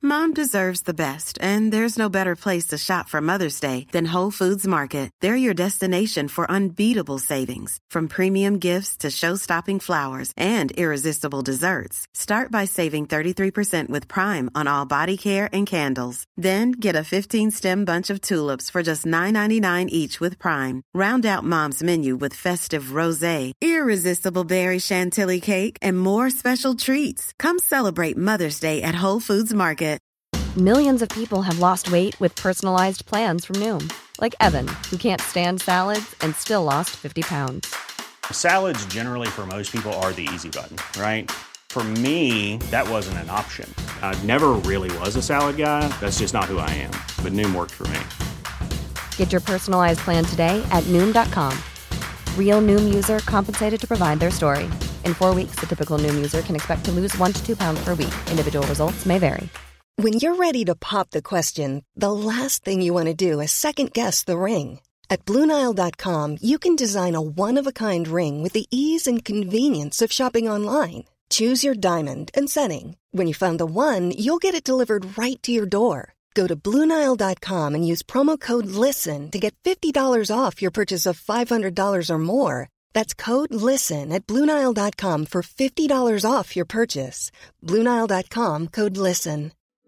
Mom deserves the best, and there's no better place to shop for Mother's Day than Whole Foods Market. They're your destination for unbeatable savings, from premium gifts to show-stopping flowers and irresistible desserts. Start by saving 33% with Prime on all body care and candles. Then get a 15-stem bunch of tulips for just $9.99 each with Prime. Round out Mom's menu with festive rosé, irresistible berry chantilly cake, and more special treats. Come celebrate Mother's Day at Whole Foods Market. Millions of people have lost weight with personalized plans from Noom. Like Evan, who can't stand salads and still lost 50 pounds. Salads generally for most people are the easy button, right? For me, that wasn't an option. I never really was a salad guy. That's just not who I am. But Noom worked for me. Get your personalized plan today at Noom.com. Real Noom user compensated to provide their story. In 4 weeks, the typical Noom user can expect to lose 1 to 2 pounds per week. Individual results may vary. When you're ready to pop the question, the last thing you want to do is second-guess the ring. At BlueNile.com, you can design a one-of-a-kind ring with the ease and convenience of shopping online. Choose your diamond and setting. When you find the one, you'll get it delivered right to your door. Go to BlueNile.com and use promo code LISTEN to get $50 off your purchase of $500 or more. That's code LISTEN at BlueNile.com for $50 off your purchase. BlueNile.com, code LISTEN.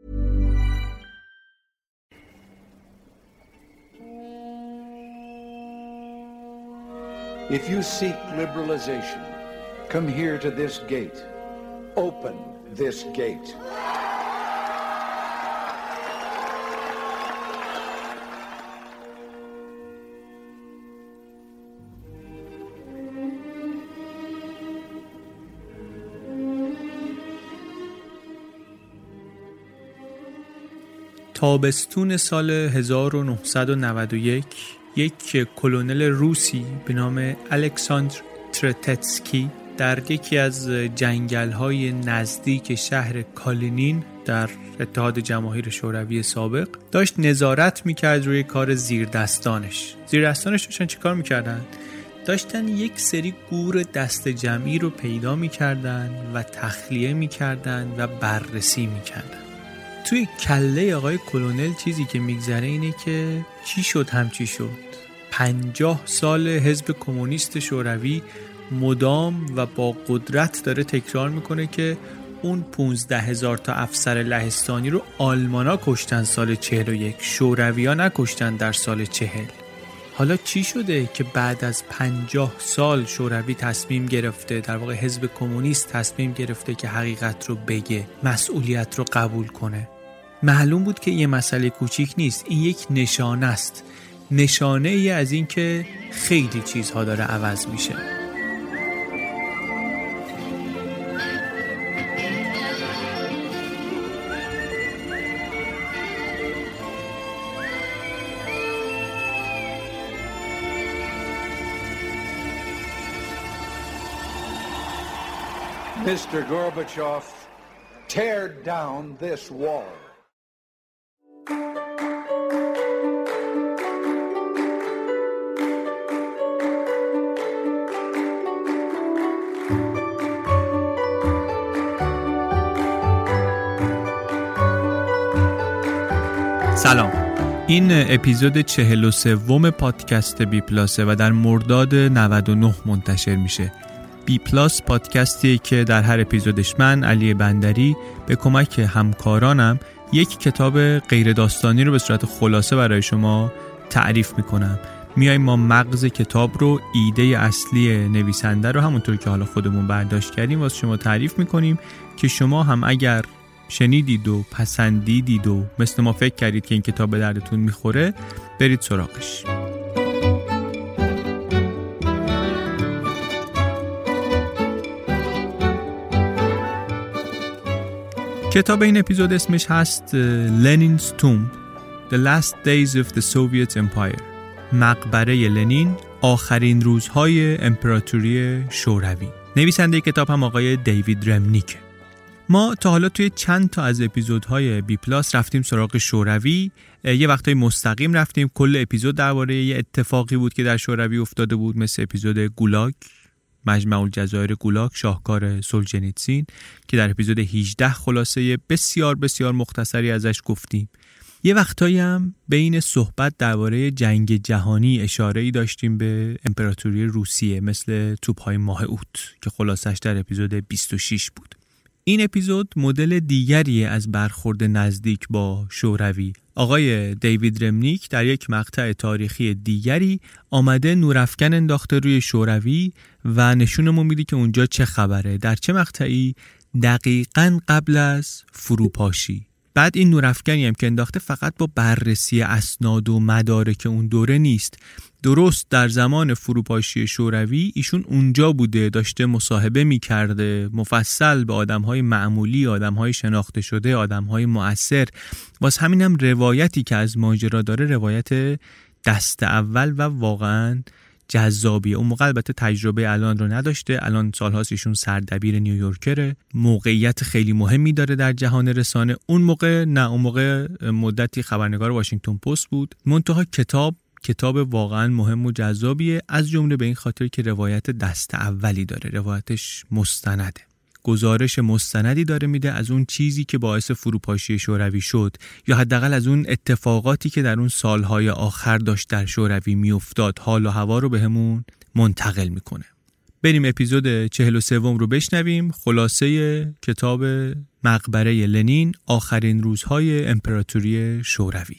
If you seek liberalization, come here to this gate. Open this gate. تابستون سال 1991 یک کلونل روسی به نام الکساندر ترتتسکی در یکی از جنگل‌های نزدیک شهر کالینین در اتحاد جماهیر شوروی سابق داشت نظارت می‌کرد روی کار زیردستانش داشتن چی کار می‌کردن؟ داشتن یک سری گور دست جمعی رو پیدا می‌کردن و تخلیه می‌کردن و بررسی می‌کردن. توی کله آقای کلونل چیزی که میگذره اینه که چی شد 50 سال حزب کمونیست شوروی مدام و با قدرت داره تکرار میکنه که اون 15,000 تا افسر لهستانی رو آلمانا کشتن سال 41، شوروی‌ها نکشتن در سال 40. حالا چی شده که بعد از 50 سال شوروی تصمیم گرفته، در واقع حزب کمونیست تصمیم گرفته که حقیقت رو بگه، مسئولیت رو قبول کنه؟ معلوم بود که یه مسئله کوچیک نیست، این یک نشانه است، نشانه ای از این که خیلی چیزها داره عوض میشه. Mr. Gorbachev, tear down this wall. سلام، این اپیزود 43 پادکست بی پلاسه و در مرداد 99 منتشر میشه. بی پلاس پادکستیه که در هر اپیزودش من علی بندری به کمک همکارانم یک کتاب غیر داستانی رو به صورت خلاصه برای شما تعریف میکنم. میایم ما مغز کتاب رو، ایده اصلی نویسنده رو همونطور که حالا خودمون برداشت کردیم واسه شما تعریف میکنیم که شما هم اگر شنیدید و پسندیدید و مثل ما فکر کردید که این کتاب به دردتون میخوره برید سراغش. کتاب این اپیزود اسمش هست لنین's Tomb The Last Days of the Soviet Empire، مقبره لنین، آخرین روزهای امپراتوری شوروی. نویسنده کتاب هم آقای دیوید رمنیکه. ما تا حالا توی چند تا از اپیزودهای بی پلاس رفتیم سراغ شوروی، یه وقتای مستقیم رفتیم، کل اپیزود درباره یه اتفاقی بود که در شوروی افتاده بود، مثل اپیزود گولاگ، مجمع الجزایر گولاگ شاهکار سولجنیتسین که در اپیزود 18 خلاصه بسیار بسیار مختصری ازش گفتیم. یه وقتایی هم بین صحبت درباره جنگ جهانی اشاره‌ای داشتیم به امپراتوری روسیه، مثل توپ‌های ماه اوت که خلاصش در اپیزود 26 بود. این اپیزود مدل دیگریه از برخورد نزدیک با شوروی. آقای دیوید رمنیک در یک مقطع تاریخی دیگری آمده نورافکن انداخته روی شوروی و نشونمون میده که اونجا چه خبره. در چه مقطعی؟ دقیقاً قبل از فروپاشی. بعد این نورافکنی هم که انداخته فقط با بررسی اسناد و مدارک اون دوره نیست. درست در زمان فروپاشی شوروی ایشون اونجا بوده، داشته مصاحبه میکرده مفصل به آدمهای معمولی، آدمهای شناخته شده، آدمهای مؤثر. واسه همینم روایتی که از ماجرا داره روایت دست اول و واقعاً جذابیه. اون موقع البته تجربه الان رو نداشته، الان سالهاست ایشون سردبیر نیویورکره، موقعیت خیلی مهمی داره در جهان رسانه. اون موقع نه، اون موقع مدتی خبرنگار واشنگتن پست بود. منتها کتاب واقعا مهم و جذابیه، از جمله به این خاطر که روایت دست اولی داره، روایتش مستنده، گزارش مستندی داره میده از اون چیزی که باعث فروپاشی شوروی شد، یا حداقل از اون اتفاقاتی که در اون سالهای آخر داشت در شوروی میافتاد. حال و هوا رو بهمون منتقل میکنه. بریم اپیزود 43 رو بشنویم، خلاصه کتاب مقبره لنین، آخرین روزهای امپراتوری شوروی.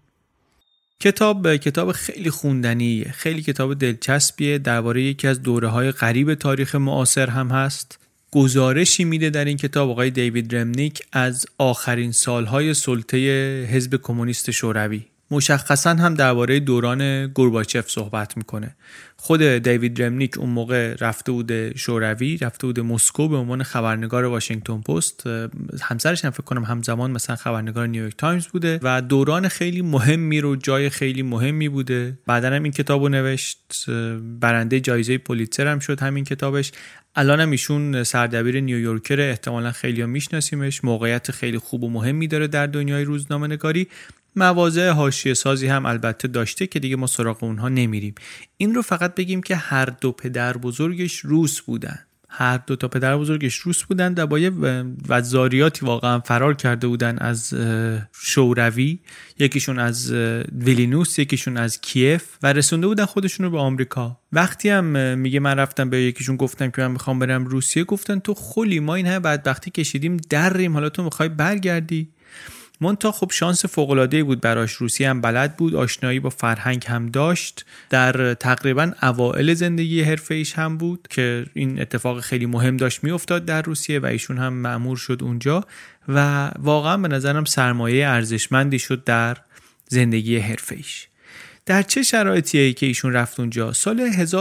کتاب خیلی خوندنیه، خیلی کتاب دلچسبیه، درباره یکی از دوره‌های غریب تاریخ معاصر هم هست. گزارشی میده در این کتاب آقای دیوید رمنیک از آخرین سالهای سلطه حزب کمونیست شوروی. مشخصا هم درباره دوران گورباچف صحبت میکنه. خود دیوید رمنیک اون موقع رفته بود شوروی، رفته بود مسکو به عنوان خبرنگار واشنگتن پست. همسرش هم فکر کنم همزمان مثلا خبرنگار نیویورک تایمز بوده و دوران خیلی مهمی رو جای خیلی مهمی بوده. بعدن هم این کتابو نوشت، برنده جایزه پولیتزر هم شد همین کتابش. الان هم ایشون سردبیر نیویورکر، احتمالاً خیلی‌ها میشناسیمش. موقعیت خیلی خوب و مهمی داره در دنیای روزنامه‌نگاری. مواضع حاشیه سازی هم البته داشته که دیگه ما سراغ اونها نمیریم. این رو فقط بگیم که هر دو پدر بزرگش روس بودن. هر دو تا پدر بزرگش روس بودن، در با یه وزاریاتی واقعا فرار کرده بودن از شوروی، یکیشون از ویلنیوس، یکیشون از کیف، و رسونده بودن خودشون رو به آمریکا. وقتی هم میگه من رفتم به یکیشون گفتم که من میخوام برم روسیه، گفتن تو خلی، ما این همه بدبختی کشیدیم دریم، حالا تو میخوای برگردی؟ منتها خب شانس فوق‌العاده‌ای بود براش، روسیه هم بلد بود، آشنایی با فرهنگ هم داشت، در تقریبا اوائل زندگی حرفه‌ایش هم بود که این اتفاق خیلی مهم داشت میافتاد در روسیه و ایشون هم مأمور شد اونجا و واقعا به نظرم سرمایه ارزشمندی شد در زندگی حرفه‌ایش. در چه شرایطیه که ایشون رفت اونجا؟ سال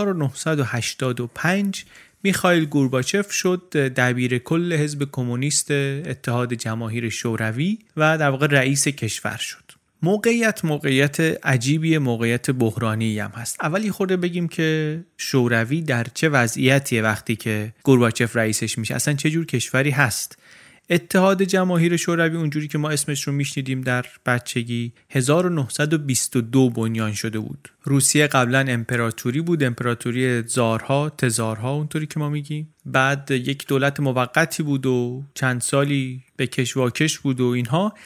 1985 میخائیل گورباچف شد دبیر کل حزب کمونیست اتحاد جماهیر شوروی و در واقع رئیس کشور شد. موقعیت عجیبیه، موقعیت بحرانی هم هست. اولی خورده بگیم که شوروی در چه وضعیتیه وقتی که گورباچف رئیسش میشه، اصلا چه جور کشوری هست. اتحاد جماهیر شوروی اونجوری که ما اسمش رو میشنیدیم در بچگی 1922 بنیان شده بود. روسیه قبلا امپراتوری بود، امپراتوری زارها، تزارها اونطوری که ما میگیم. بعد یک دولت موقتی بود و چند سالی به کشواکش بود و اینها.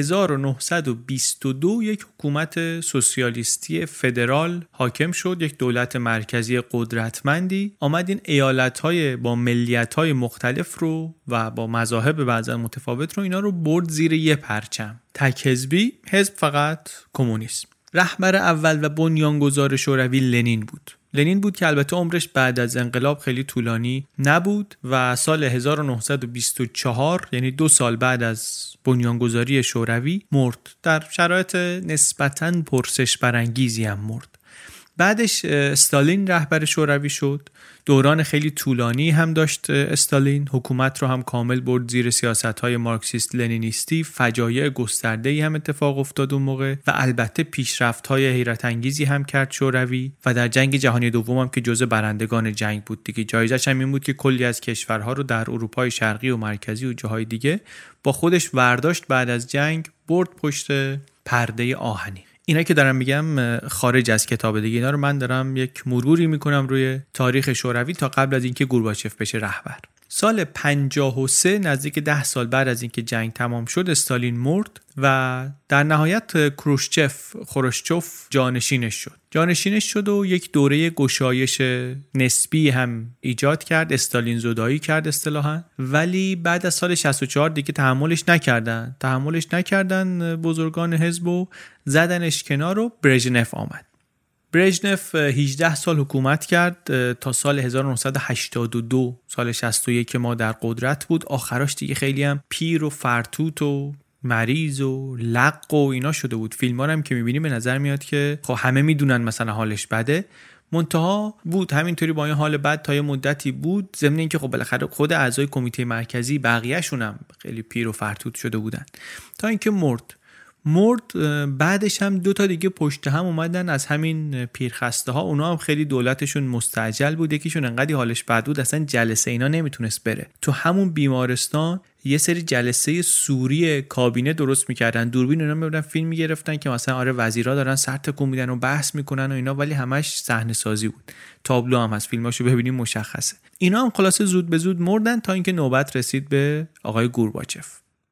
1922 یک حکومت سوسیالیستی فدرال حاکم شد، یک دولت مرکزی قدرتمندی آمد این ایالت‌های با ملیت‌های مختلف رو و با مذاهب بعضا متفاوت رو اینا رو برد زیر یه پرچم، تک حزبی، حزب فقط کمونیسم. رهبر اول و بنیانگذار شوروی لنین بود که البته عمرش بعد از انقلاب خیلی طولانی نبود و سال 1924 یعنی 2 سال بعد از بنیانگذاری شوروی مرد. در شرایط نسبتاً پرسش برانگیزی هم مرد. بعدش استالین رهبر شوروی شد. دوران خیلی طولانی هم داشت استالین، حکومت رو هم کامل برد زیر سیاست‌های مارکسیست لنینیستی. فجایع گسترده‌ای هم اتفاق افتاد اون موقع و البته پیشرفت‌های حیرت انگیزی هم کرد شوروی و در جنگ جهانی دوم هم که جزء برندگان جنگ بود دیگه. جایزش هم این بود که کلی از کشورها رو در اروپای شرقی و مرکزی و جاهای دیگه با خودش ورداشت، بعد از جنگ برد پشت پرده آهنی. اینا که دارم میگم خارج از کتاب دیگه، اینا رو من دارم یک مروری میکنم روی تاریخ شوروی تا قبل از اینکه گورباچف بشه رهبر. سال 53 نزدیک 10 سال بعد از اینکه جنگ تمام شد استالین مرد و در نهایت خروشچوف جانشینش شد و یک دوره گشایش نسبی هم ایجاد کرد، استالین زدایی کرد اصطلاحاً. ولی بعد از سال 64 دیگه تحملش نکردن بزرگان حزب و زدنش کنار و برژنف آمد. برژنف 18 سال حکومت کرد تا سال 1982، سال 61 که ما در قدرت بود. آخراش دیگه خیلی هم پیر و فرتوت و مریض و لق و اینا شده بود. فیلم‌ها هم که می‌بینیم به نظر میاد که خب همه میدونن مثلا حالش بده، منتها بود همینطوری با این حال بد تا یه مدتی بود. ضمن اینکه خب بالاخره خود اعضای کمیته مرکزی بقیه‌شون هم خیلی پیر و فرتوت شده بودن تا اینکه مرد. بعدش هم 2 تا دیگه پشت هم اومدن از همین پیرخسته ها. اونا هم خیلی دولتشون مستعجل بود، یکیشون انقدی حالش بد بود اصلا جلسه اینا نمیتونست بره. تو همون بیمارستان یه سری جلسه سوری کابینه درست میکردن، دوربین اونا میبردن فیلم میگرفتن که مثلا آره وزیرا دارن سر تکون میدن و بحث میکنن و اینا، ولی همش صحنه سازی بود. تابلو هم هست، فیلماشو ببینیم مشخصه. اینا هم خلاصه زود به زود مردن تا اینکه نوبت رسید به آقای گورباچف.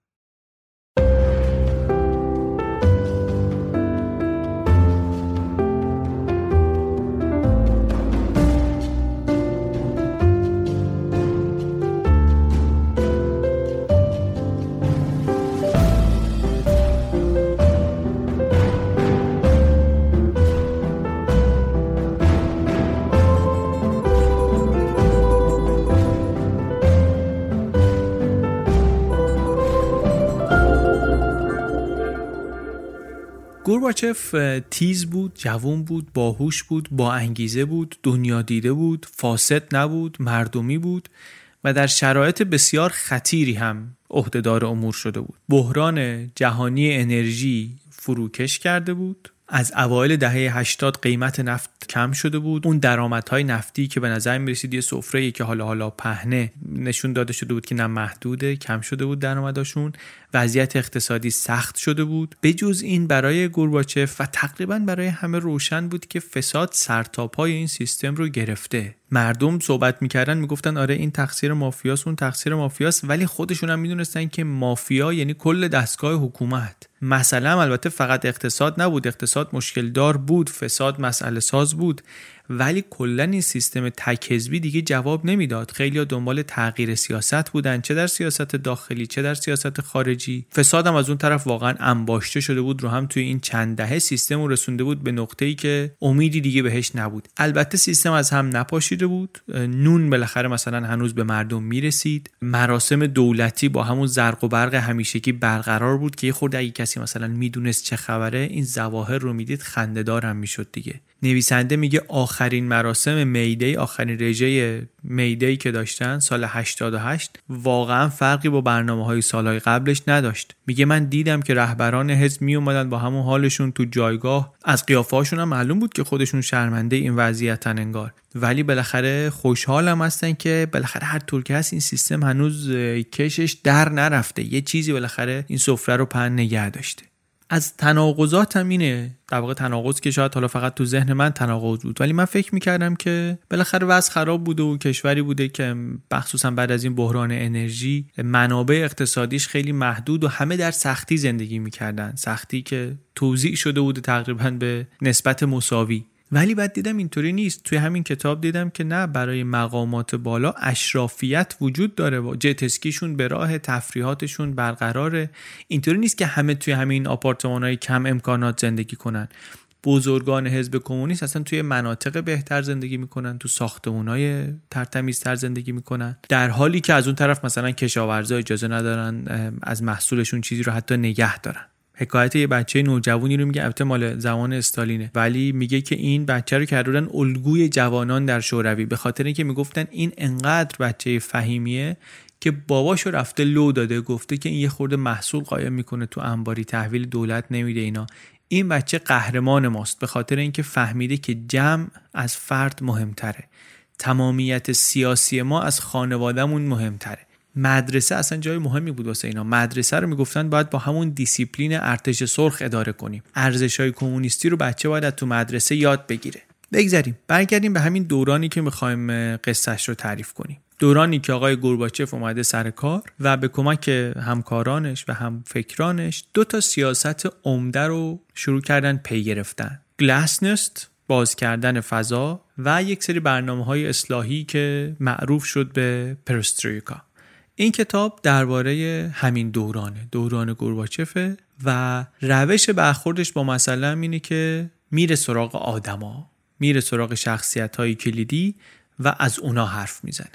گورباچف تیز بود، جوان بود، باهوش بود، با انگیزه بود، دنیا دیده بود، فاسد نبود، مردمی بود و در شرایط بسیار خطیری هم عهدهدار امور شده بود. بحران جهانی انرژی فروکش کرده بود. از اوایل دهه 80 قیمت نفت کم شده بود. اون درآمدهای نفتی که به نظر می‌رسید یه سفره‌ای که حالا پهنه، نشون داده شده بود که نه محدوده، کم شده بود درآمدشون. وضعیت اقتصادی سخت شده بود. بجز این برای گورباچف و تقریبا برای همه روشن بود که فساد سرتاپای این سیستم رو گرفته. مردم صحبت میکردن میگفتن آره این تقصیر مافیاست، اون تقصیر مافیاست، ولی خودشون هم میدونستن که مافیا یعنی کل دستگاه حکومت. مثلا البته فقط اقتصاد نبود، اقتصاد مشکل دار بود، فساد مسئله ساز بود، ولی کلا این سیستم تک حزبی دیگه جواب نمیداد. خیلی‌ها دنبال تغییر سیاست بودن، چه در سیاست داخلی چه در سیاست خارجی. فساد هم از اون طرف واقعا انباشته شده بود رو هم توی این چند دهه سیستم رو رسونده بود به نقطه‌ای که امیدی دیگه بهش نبود. البته سیستم از هم نپاشیده بود، نون بالاخره مثلا هنوز به مردم میرسید، مراسم دولتی با همون زرق و برق همیشگی برقرار بود که یه خورده اگه کسی مثلا میدونست چه خبره این ظواهر رو میدید خنده‌دار هم میشد دیگه. نویسنده میگه آخرین مراسم میدی، آخرین رژه میدی که داشتن سال 88 واقعا فرقی با برنامه‌های سالهای قبلش نداشت. میگه من دیدم که رهبران حزب می اومدن با همون حالشون تو جایگاه، از قیافه‌هاشون هم معلوم بود که خودشون شرمنده این وضعیتن انگار، ولی بالاخره خوشحالم هستن که بالاخره هر طور که هست این سیستم هنوز کشش در نرفته، یه چیزی بالاخره این سفره رو پهن نگه داشته. از تناقضات هم اینه، در واقع تناقض که شاید حالا فقط تو ذهن من تناقض بود، ولی من فکر میکردم که بالاخره وضع خراب بوده و کشوری بوده که مخصوصا بعد از این بحران انرژی منابع اقتصادیش خیلی محدود و همه در سختی زندگی میکردن، سختی که توزیع شده بوده تقریبا به نسبت مساوی. ولی بعد دیدم اینطوری نیست. توی همین کتاب دیدم که نه، برای مقامات بالا اشرافیت وجود داره، جت اسکیشون به راه، تفریحاتشون برقراره. اینطوری نیست که همه توی همین آپارتمان‌های کم امکانات زندگی کنن. بزرگان حزب کمونیست اصلا توی مناطق بهتر زندگی میکنن، تو ساختمان‌های ترتمیزتر زندگی میکنن، در حالی که از اون طرف مثلا کشاورزا اجازه ندارن از محصولشون چیزی رو حتی نگه دارن. حکایت یه بچه نوجوانی رو میگه، البته مال زمان استالینه، ولی میگه که این بچه رو کردن الگوی جوانان در شوروی، به خاطر اینکه میگفتن این انقدر بچه فهیمیه که باباشو رفته لو داده، گفته که این یه خورده محصول قایم میکنه تو انباری، تحویل دولت نمیده اینا. این بچه قهرمان ماست به خاطر اینکه فهمیده که جمع از فرد مهمتره، تمامیت سیاسی ما از خانوادهمون مهمتره. مدرسه اصلا جای مهمی بود واسه اینا. مدرسه رو میگفتن باید با همون دیسیپلین ارتش سرخ اداره کنیم. ارزش‌های کمونیستی رو بچه باید تو مدرسه یاد بگیره. بگذاریم برگردیم به همین دورانی که می‌خوایم قصه‌اش رو تعریف کنیم. دورانی که آقای گورباچف اومده سر کار و به کمک همکارانش و همفکرانش 2 سیاست عمده رو شروع کردن پی گرفتن. گلاسنست، باز کردن فضا، و یک سری برنامه‌های اصلاحی که معروف شد به پرسترویکا. این کتاب درباره همین دوران گورباچفه و روش برخوردش با مسئله اینه که میره سراغ آدما، میره سراغ شخصیت‌های کلیدی و از اونا حرف میزنه.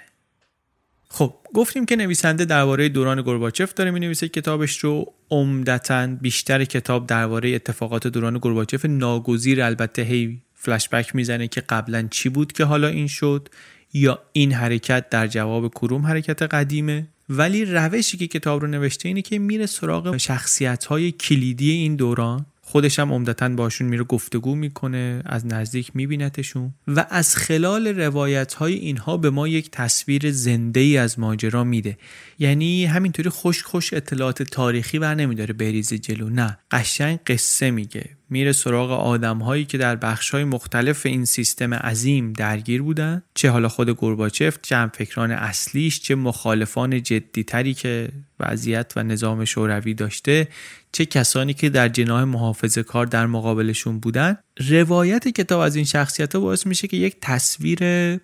خب گفتیم که نویسنده درباره دوران گورباچف داره می‌نویسه کتابش رو. عمدتاً بیشتر کتاب درباره اتفاقات دوران گورباچف، ناگزیر البته هی فلش بک میزنه که قبلا چی بود که حالا این شد، یا این حرکت در جواب کدوم حرکت قدیمه. ولی روشی که کتاب رو نوشته اینه که میره سراغ شخصیت‌های کلیدی این دوران، خودش هم عمدتاً باشون میره گفتگو میکنه، از نزدیک میبینتشون و از خلال روایت‌های اینها به ما یک تصویر زنده‌ای از ماجرا میده. یعنی همینطوری خوش اطلاعات تاریخی بر نمیداره بریزه جلو، نه، قشنگ قصه میگه. میره سراغ آدم‌هایی که در بخش‌های مختلف این سیستم عظیم درگیر بودن، چه حالا خود گورباچف، چه همفکران اصلیش، چه مخالفان جدی‌تری که وضعیت و نظام شوروی داشته، چه کسانی که در جناح محافظه‌کار در مقابلشون بودن. روایت کتاب از این شخصیت‌ها باعث میشه که یک تصویر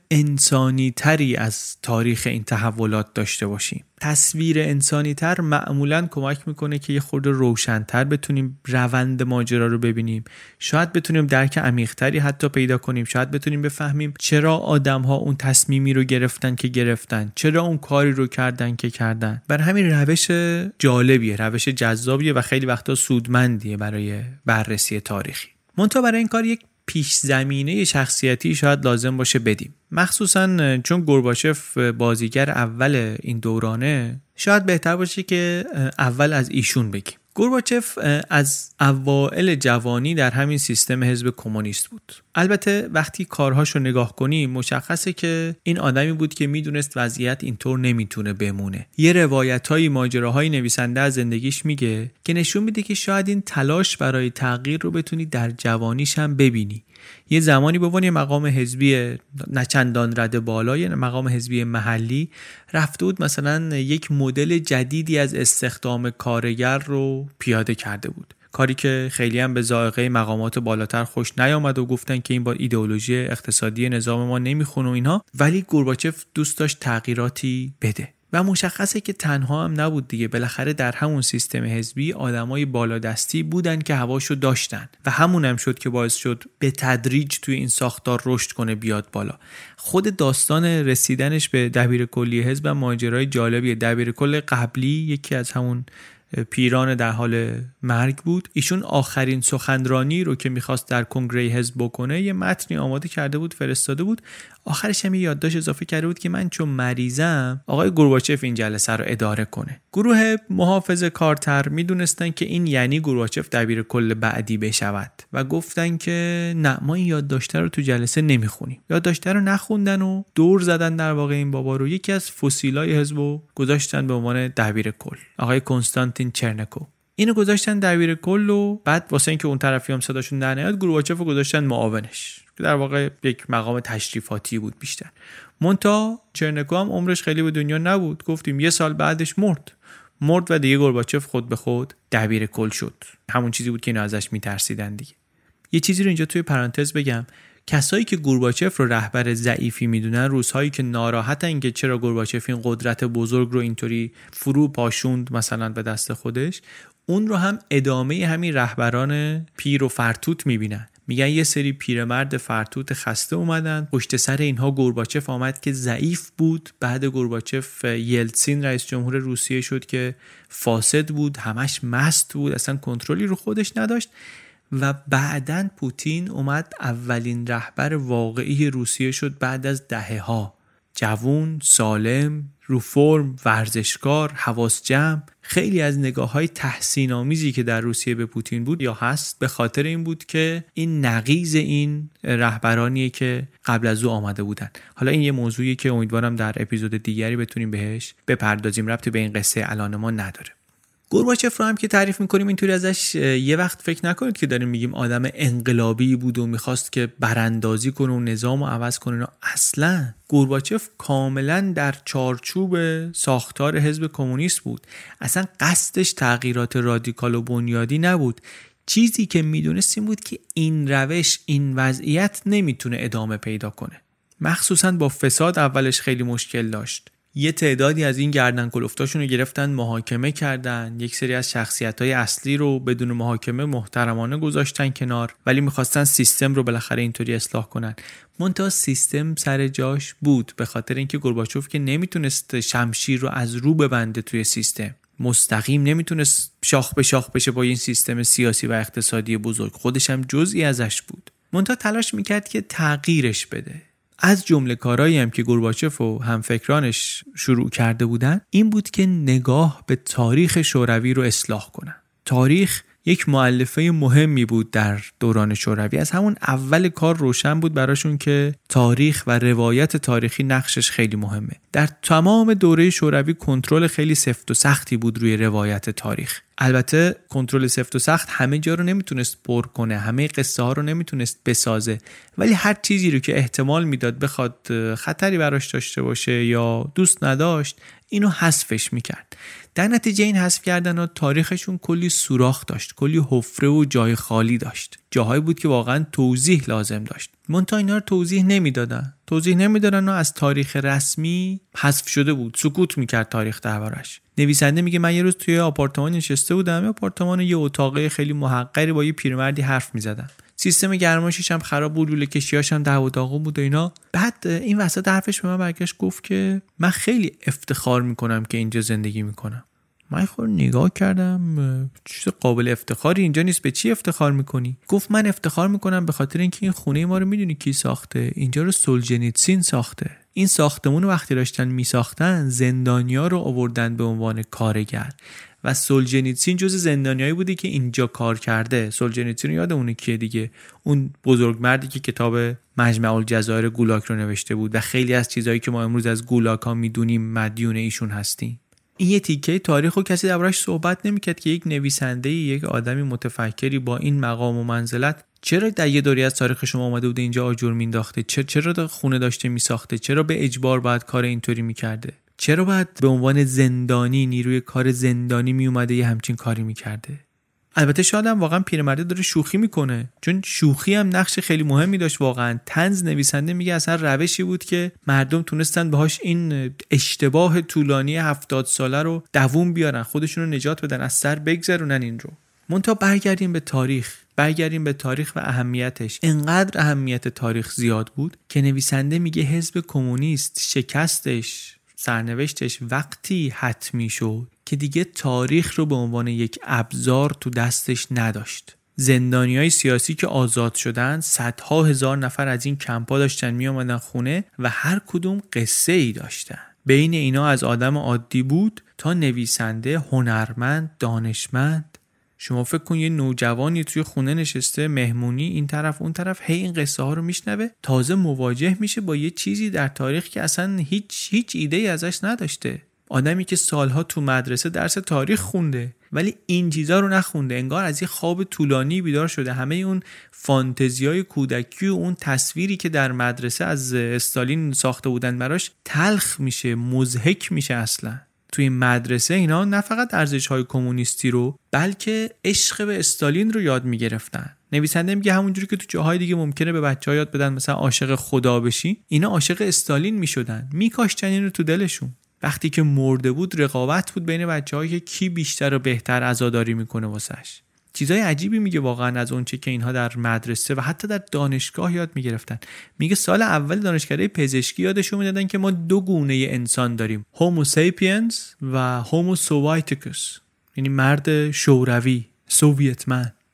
انسانی‌تری از تاریخ این تحولات داشته باشیم. تصویر انسانی‌تر معمولاً کمک میکنه که یه خورده روشن‌تر بتونیم روند ماجرا رو ببینیم. شاید بتونیم درک عمیق‌تری حتی پیدا کنیم. شاید بتونیم بفهمیم چرا آدم‌ها اون تصمیمی رو گرفتن که گرفتن، چرا اون کاری رو کردن که کردن. برای همین روش جالبیه، روش جذابیه و خیلی وقتا سودمندیه برای بررسی تاریخی. منتها برای این کار یک پیش زمینه شخصیتی شاید لازم باشه بدیم. مخصوصاً چون گورباچف بازیگر اول این دورانه، شاید بهتر باشه که اول از ایشون بگیم. گورباچف از اوائل جوانی در همین سیستم حزب کمونیست بود. البته وقتی کارهاش رو نگاه کنیم مشخصه که این آدمی بود که میدونست وضعیت اینطور نمیتونه بمونه. یه روایت‌های ماجراهای نویسنده از زندگیش میگه که نشون میده که شاید این تلاش برای تغییر رو بتونی در جوانیش هم ببینی. یه زمانی به عنوان مقام حزبی نه چندان رده بالای مقام حزبی محلی رفته بود، مثلا یک مدل جدیدی از استخدام کارگر رو پیاده کرده بود، کاری که خیلی هم به ذائقه مقامات بالاتر خوش نیامد و گفتن که این با ایدئولوژی اقتصادی نظام ما نمیخونه و اینها. ولی گورباچف دوست داشت تغییراتی بده و مشخصه که تنها هم نبود دیگه. بالاخره در همون سیستم حزبی آدمای بالادستی بودن که هواشو داشتن و همون هم شد که باعث شد به تدریج توی این ساختار رشد کنه، بیاد بالا. خود داستان رسیدنش به دبیرکلی حزب ماجرای جالبیه. دبیرکل قبلی یکی از همون پیران در حال مرگ بود. ایشون آخرین سخنرانی رو که میخواست در کنگره حزب بکنه یه متنی آماده کرده بود، فرستاده بود. آخرش هم یادداشت اضافه کرده بود که من چون مریضم آقای گورباچف این جلسه رو اداره کنه. گروه محافظه کارتر میدونستن که این یعنی گورباچف دبیرکل بعدی بشود و گفتن که نه، ما این یادداشت رو تو جلسه نمیخونیم. یادداشت رو نخوندن و دور زدن در واقع این بابا رو. یکی از فسیلای حزب رو گذاشتن به عنوان دبیرکل، آقای کنستانتین چرنکو. اینو گذاشتن دبیرکل و بعد واسه اینکه اون طرفی هم صداشون در نیاد گورباچف رو گذاشتن معاونش، که در واقع یک مقام تشریفاتی بود بیشتر. منتها چرنکو هم عمرش خیلی به دنیا نبود. گفتیم 1 سال بعدش مرد و دیگه گورباچف خود به خود دبیرکل شد. همون چیزی بود که اینا ازش میترسیدن دیگه. یه چیزی رو اینجا توی پرانتز بگم، کسایی که گورباچف رو رهبر ضعیفی میدونن، روزهایی که ناراحتن که چرا گورباچف این قدرت بزرگ رو اینطوری فرو پاشوند مثلا به دست خودش، اون رو هم ادامه همین رهبران پیر و فرتوت میبینن. میگن یه سری پیرمرد فرتوت خسته اومدن، پشت سر اینها گورباچف آمد که ضعیف بود. بعد گورباچف یلتسین رئیس جمهور روسیه شد که فاسد بود، همش مست بود، اصلا کنترلی رو خودش نداشت. و بعدن پوتین اومد اولین رهبر واقعی روسیه شد بعد از دهه‌ها. جوون، سالم، رو فرم، ورزشکار، حواس جمع. خیلی از نگاه‌های تحسین‌آمیزی که در روسیه به پوتین بود یا هست به خاطر این بود که این نقیض این رهبرانیه که قبل از او آمده بودن. حالا این یه موضوعی که امیدوارم در اپیزود دیگری بتونیم بهش بپردازیم، ربطی به این قصه الان ما نداره. گورباچف رو هم که تعریف میکنیم اینطوری ازش یه وقت فکر نکنید که داریم میگیم آدم انقلابی بود و میخواست که براندازی کنه و نظام رو عوض کنه. اصلا گورباچف کاملا در چارچوب ساختار حزب کمونیست بود. اصلا قصدش تغییرات رادیکال و بنیادی نبود. چیزی که میدونست این بود که این روش، این وضعیت نمیتونه ادامه پیدا کنه. مخصوصا با فساد اولش خیلی مشکل داشت. یه تعدادی از این گردن کلفتاشون رو گرفتن محاکمه کردن، یک سری از شخصیت‌های اصلی رو بدون محاکمه محترمانه گذاشتن کنار، ولی می‌خواستن سیستم رو بالاخره اینطوری اصلاح کنن. منتها سیستم سر جاش بود به خاطر اینکه گورباچوف که نمیتونست شمشیر رو از رو ببنده توی سیستم، مستقیم نمیتونست شاخ به شاخ بشه با این سیستم سیاسی و اقتصادی بزرگ، خودش هم جزئی ازش بود. منتها تلاش میکرد که تغییرش بده. از جمله کارهایی هم که گورباچف و همفکرانش شروع کرده بودن این بود که نگاه به تاریخ شوروی رو اصلاح کنن. تاریخ یک مؤلفه مهمی بود در دوران شوروی. از همون اول کار روشن بود براشون که تاریخ و روایت تاریخی نقشش خیلی مهمه. در تمام دوره شوروی کنترل خیلی سفت و سختی بود روی روایت تاریخ. البته کنترل سفت و سخت همه جا رو نمیتونست پر کنه، همه قصه ها رو نمیتونست بسازه، ولی هر چیزی رو که احتمال میداد بخواد خطری براش داشته باشه یا دوست نداشت اینو حذفش میکرد. در نتیجه این حذف کردن ها تاریخشون کلی سوراخ داشت، کلی حفره و جای خالی داشت، جاهایی بود که واقعا توضیح لازم داشت. منتها اینا رو توضیح نمیدادن و از تاریخ رسمی حذف شده بود، سکوت میکرد تاریخ دربارش. نویسنده میگه من یه روز توی آپارتمان نشسته بودم، آپارتمان یه اتاقه خیلی محقری با یه پیرمردی حرف میزدم، سیستم گرمایشش هم خراب بود، لوله کشیاش هم دعوا داغون بود و اینا. بعد این وسط حرفش به من برگشت گفت که من خیلی افتخار میکنم که اینجا زندگی میکنم. من خود نگاه کردم چیز قابل افتخاری اینجا نیست، به چی افتخار میکنی؟ گفت من افتخار میکنم به خاطر اینکه این خونه ما رو میدونی کی ساخته؟ اینجا رو سولجنیتسین ساخته. این ساختمون رو وقتی داشتن میساختن زندانیا رو آوردن به عنوان کارگر و سولجنیتسین جز زندانیایی بوده که اینجا کار کرده. سولجنیتسین رو یادمونه کیه دیگه؟ اون بزرگمردی که کتاب مجمع الجزایر گولاک رو نوشته بود و خیلی از چیزایی که ما امروز از گولاک ها میدونیم مدیون ایشون هستیم. این یه تیکه تاریخ رو کسی دربارش صحبت نمی‌کرد که یک نویسنده، یک آدمی متفکری با این مقام و منزلت چرا در یه دوری از تاریخ شما اومده بوده اینجا آجر مینداخته؟ چرا خونه داشته میساخته؟ چرا به اجبار باید کار اینطوری میکرده؟ چرا باید به عنوان زندانی، نیروی کار زندانی میومده یه همچین کاری میکرده؟ البته شاید هم واقعا پیرمرده داره شوخی میکنه، چون شوخی هم نقش خیلی مهمی داشت. واقعا طنز نویسنده میگه اصلا روشی بود که مردم تونستن باهاش این اشتباه طولانی 70 ساله رو دووم بیارن، خودشون رو نجات بدن، از سر بگذرونن این رو. منتها برگردیم به تاریخ و اهمیتش. انقدر اهمیت تاریخ زیاد بود که نویسنده میگه حزب کمونیست شکستش، سرنوشتش وقتی حتمی شد که دیگه تاریخ رو به عنوان یک ابزار تو دستش نداشت. زندانیای سیاسی که آزاد شدن، صدها هزار نفر از این کمپا داشتن می اومدن خونه و هر کدوم قصه ای داشتن. بین اینا از آدم عادی بود تا نویسنده، هنرمند، دانشمند. شما فکر کن یه نوجوانی توی خونه نشسته، مهمونی، این طرف اون طرف، هی این قصه ها رو میشنوه، تازه مواجه میشه با یه چیزی در تاریخ که اصلا هیچ ایده‌ای ازش نداشته. آدمی که سالها تو مدرسه درس تاریخ خونده ولی این چیزا رو نخونده، انگار از یه خواب طولانی بیدار شده. همه اون فانتزیای کودکی و اون تصویری که در مدرسه از استالین ساخته بودن براش تلخ میشه، مضحک میشه. اصلا توی مدرسه اینا نه فقط ارزش‌های کمونیستی رو بلکه عشق به استالین رو یاد می‌گرفتن. نویسنده میگه همونجوری که تو جاهای دیگه ممکنه به بچه‌ها یاد بدن مثلا عاشق خدا بشی، اینا عاشق استالین میشدن، میکاشتن اینو تو دلشون. وقتی که مرده بود رقابت بود بین بچه‌ها که کی بیشتر و بهتر عزاداری میکنه واسش. چیزای عجیبی میگه واقعا از اون چه که اینها در مدرسه و حتی در دانشگاه یاد میگرفتن. میگه سال اول دانشکده پزشکی یادشون میدادن که ما دو گونه انسان داریم، هومو سیپینز و هومو سووایتیکوس، یعنی مرد شوروی، سوویت من.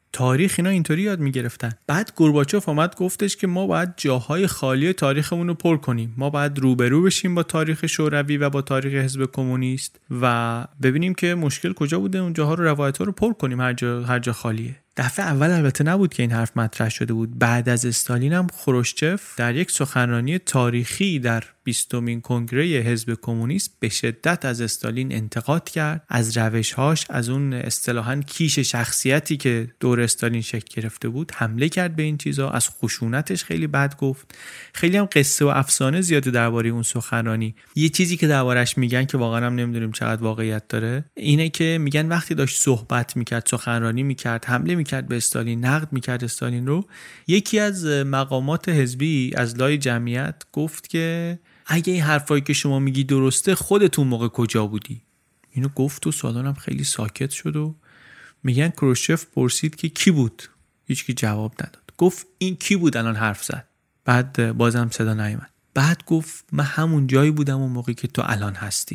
تاریخ اینا اینطوری یاد میگرفتن. بعد گورباچوف اومد گفتش که ما باید جاهای خالی تاریخمون رو پر کنیم، ما باید روبرو بشیم با تاریخ شوروی و با تاریخ حزب کمونیست و ببینیم که مشکل کجا بوده، اون جاها رو، روایت‌ها رو پر کنیم، هر جا خالیه. دفعه اول البته نبود که این حرف مطرح شده بود. بعد از استالین هم خروشچف در یک سخنرانی تاریخی در 20مین کنگره حزب کمونیست به شدت از استالین انتقاد کرد، از روش‌هاش، از اون اصطلاحاً کیش شخصیتی که دور استالین شکل گرفته بود حمله کرد به این چیزا، از خشونتش خیلی بد گفت. خیلی هم قصه و افسانه زیاده درباره اون سخنرانی. یه چیزی که دربارش میگن که واقعا هم نمیدونیم چقدر واقعیت داره اینه که میگن وقتی داشت صحبت میکرد، سخنرانی میکرد، حمله میکرد به استالین، نقد میکرد استالین رو، یکی از مقامات حزبی از لای جمعیت گفت که اگه این حرفایی که شما میگی درسته، خودتون موقع کجا بودی؟ اینو گفت و سالن هم خیلی ساکت شد و میگن خروشچف پرسید که کی بود؟ هیچکی جواب نداد. گفت این کی بود الان حرف زد؟ بعد بازم صدا نیامد. بعد گفت من همون جایی بودم اون موقعی که تو الان هستی.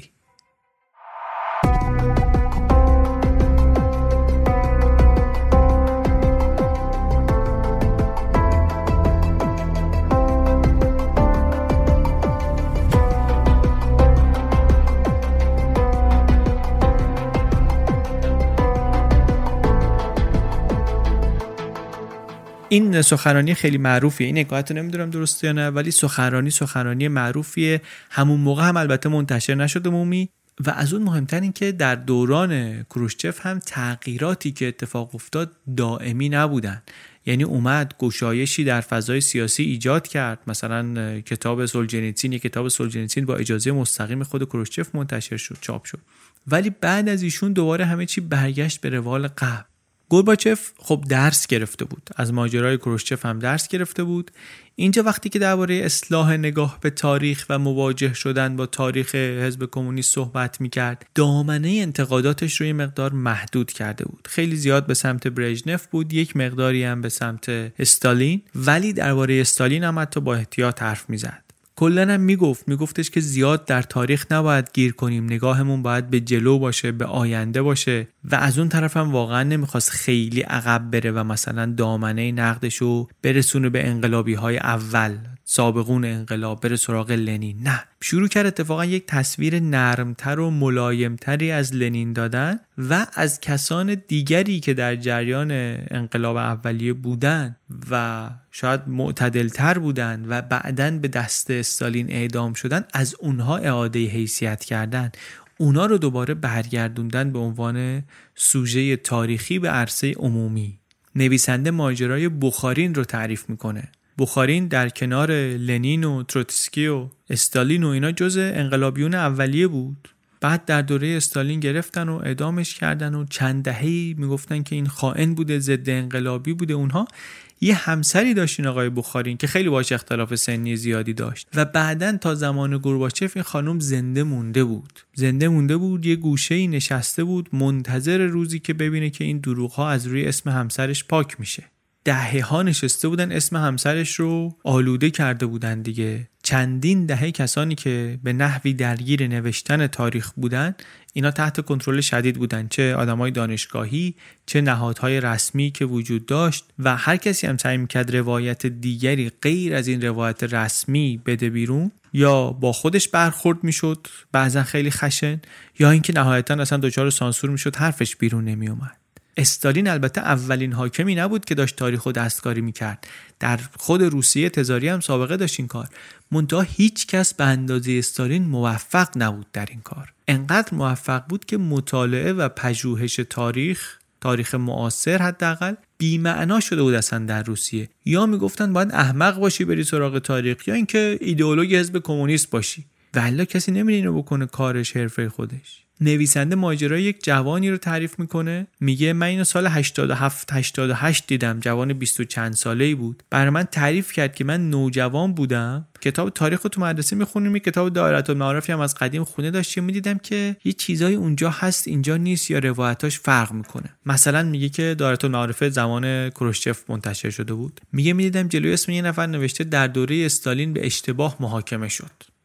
این سخنرانی خیلی معروفیه. این حکایت نمیدونم درسته یا نه، ولی سخنرانی معروفیه. همون موقع هم البته منتشر نشد عمومی و از اون مهمتر این که در دوران خروشچف هم تغییراتی که اتفاق افتاد دائمی نبودن. یعنی اومد گشایشی در فضای سیاسی ایجاد کرد، مثلا کتاب سولجنیتسین با اجازه مستقیم خود خروشچف منتشر شد، چاپ شد، ولی بعد از ایشون دوباره همه چی برگشت به روال قبل. گورباچف خب درس گرفته بود، از ماجرای خروشچف هم درس گرفته بود. اینجا وقتی که درباره اصلاح نگاه به تاریخ و مواجه شدن با تاریخ حزب کمونیست صحبت میکرد، دامنه انتقاداتش رو یه مقدار محدود کرده بود. خیلی زیاد به سمت برژنف بود، یک مقداری هم به سمت استالین، ولی درباره استالین هم حتی با احتیاط حرف میزد. کلاً هم میگفتش که زیاد در تاریخ نباید گیر کنیم، نگاهمون باید به جلو باشه، به آینده باشه و از اون طرف هم واقعا نمیخواست خیلی عقب بره و مثلا دامنه نقدشو برسونه به انقلابی‌های اول، سابقون انقلاب، بره سراغ لنین. نه، شروع کرد اتفاقا یک تصویر نرمتر و ملایمتری از لنین دادن و از کسان دیگری که در جریان انقلاب اولیه بودن و شاید معتدلتر بودن و بعداً به دست استالین اعدام شدن، از اونها اعاده حیثیت کردن، اونا رو دوباره برگردوندن به عنوان سوژه تاریخی به عرصه عمومی. نویسنده ماجرای بخارین رو تعریف میکنه. بخارین در کنار لنین و تروتسکی و استالین و اینا جزء انقلابیون اولیه بود. بعد در دوره استالین گرفتن و اعدامش کردن و چند دهه‌ای میگفتن که این خائن بوده، ضد انقلابی بوده. اونها یه همسری داشتین آقای بخارین که خیلی باهاش اختلاف سنی زیادی داشت و بعدن تا زمان گورباچف این خانم زنده مونده بود، یه گوشه‌ای نشسته بود منتظر روزی که ببینه که این دروغ‌ها از روی اسم همسرش پاک میشه. دهه‌ها نشسته بودن، اسم همسرش رو آلوده کرده بودن دیگه. چندین دهه کسانی که به نحوی درگیر نوشتن تاریخ بودن، اینا تحت کنترل شدید بودن، چه آدمای دانشگاهی، چه نهادهای رسمی که وجود داشت و هر کسی هم سعی می‌کرد روایت دیگری غیر از این روایت رسمی بده بیرون، یا با خودش برخورد میشد، بعضا خیلی خشن، یا اینکه نهایتاً اصلا دچار سانسور میشد، حرفش بیرون نمیومد. استالین البته اولین حاکمی نبود که داشت تاریخ و دستکاری میکرد. در خود روسیه تزاری هم سابقه داشت این کار، منتها هیچ کس به اندازه استالین موفق نبود در این کار. انقدر موفق بود که مطالعه و پژوهش تاریخ معاصر حداقل بی‌معنا شده بود اصلا در روسیه. یا میگفتن باید احمق باشی بری سراغ تاریخ، یا اینکه ایدئولوژی حزب کمونیست باشی. والله کسی نمی‌دونه اینو بکنه کارش، حرفه خودش. نویسنده ماجرای یک جوانی رو تعریف میکنه، میگه من اینو سال 87-88 دیدم، جوان 20 و چند ساله‌ای بود. برای من تعریف کرد که من نوجوان بودم، کتاب تاریخ رو تو مدرسه میخونیم، کتاب دایرةالمعارفی هم از قدیم خونه داشتیم، میدیدم که یه چیزایی اونجا هست اینجا نیست، یا روایتاش فرق میکنه. مثلا میگه که دایرةالمعارف زمان خروشچف منتشر شده بود، میگه میدیدم جلوی اسم یه نفر نوشته در دوره استالین به اشتباه محاکمه شد.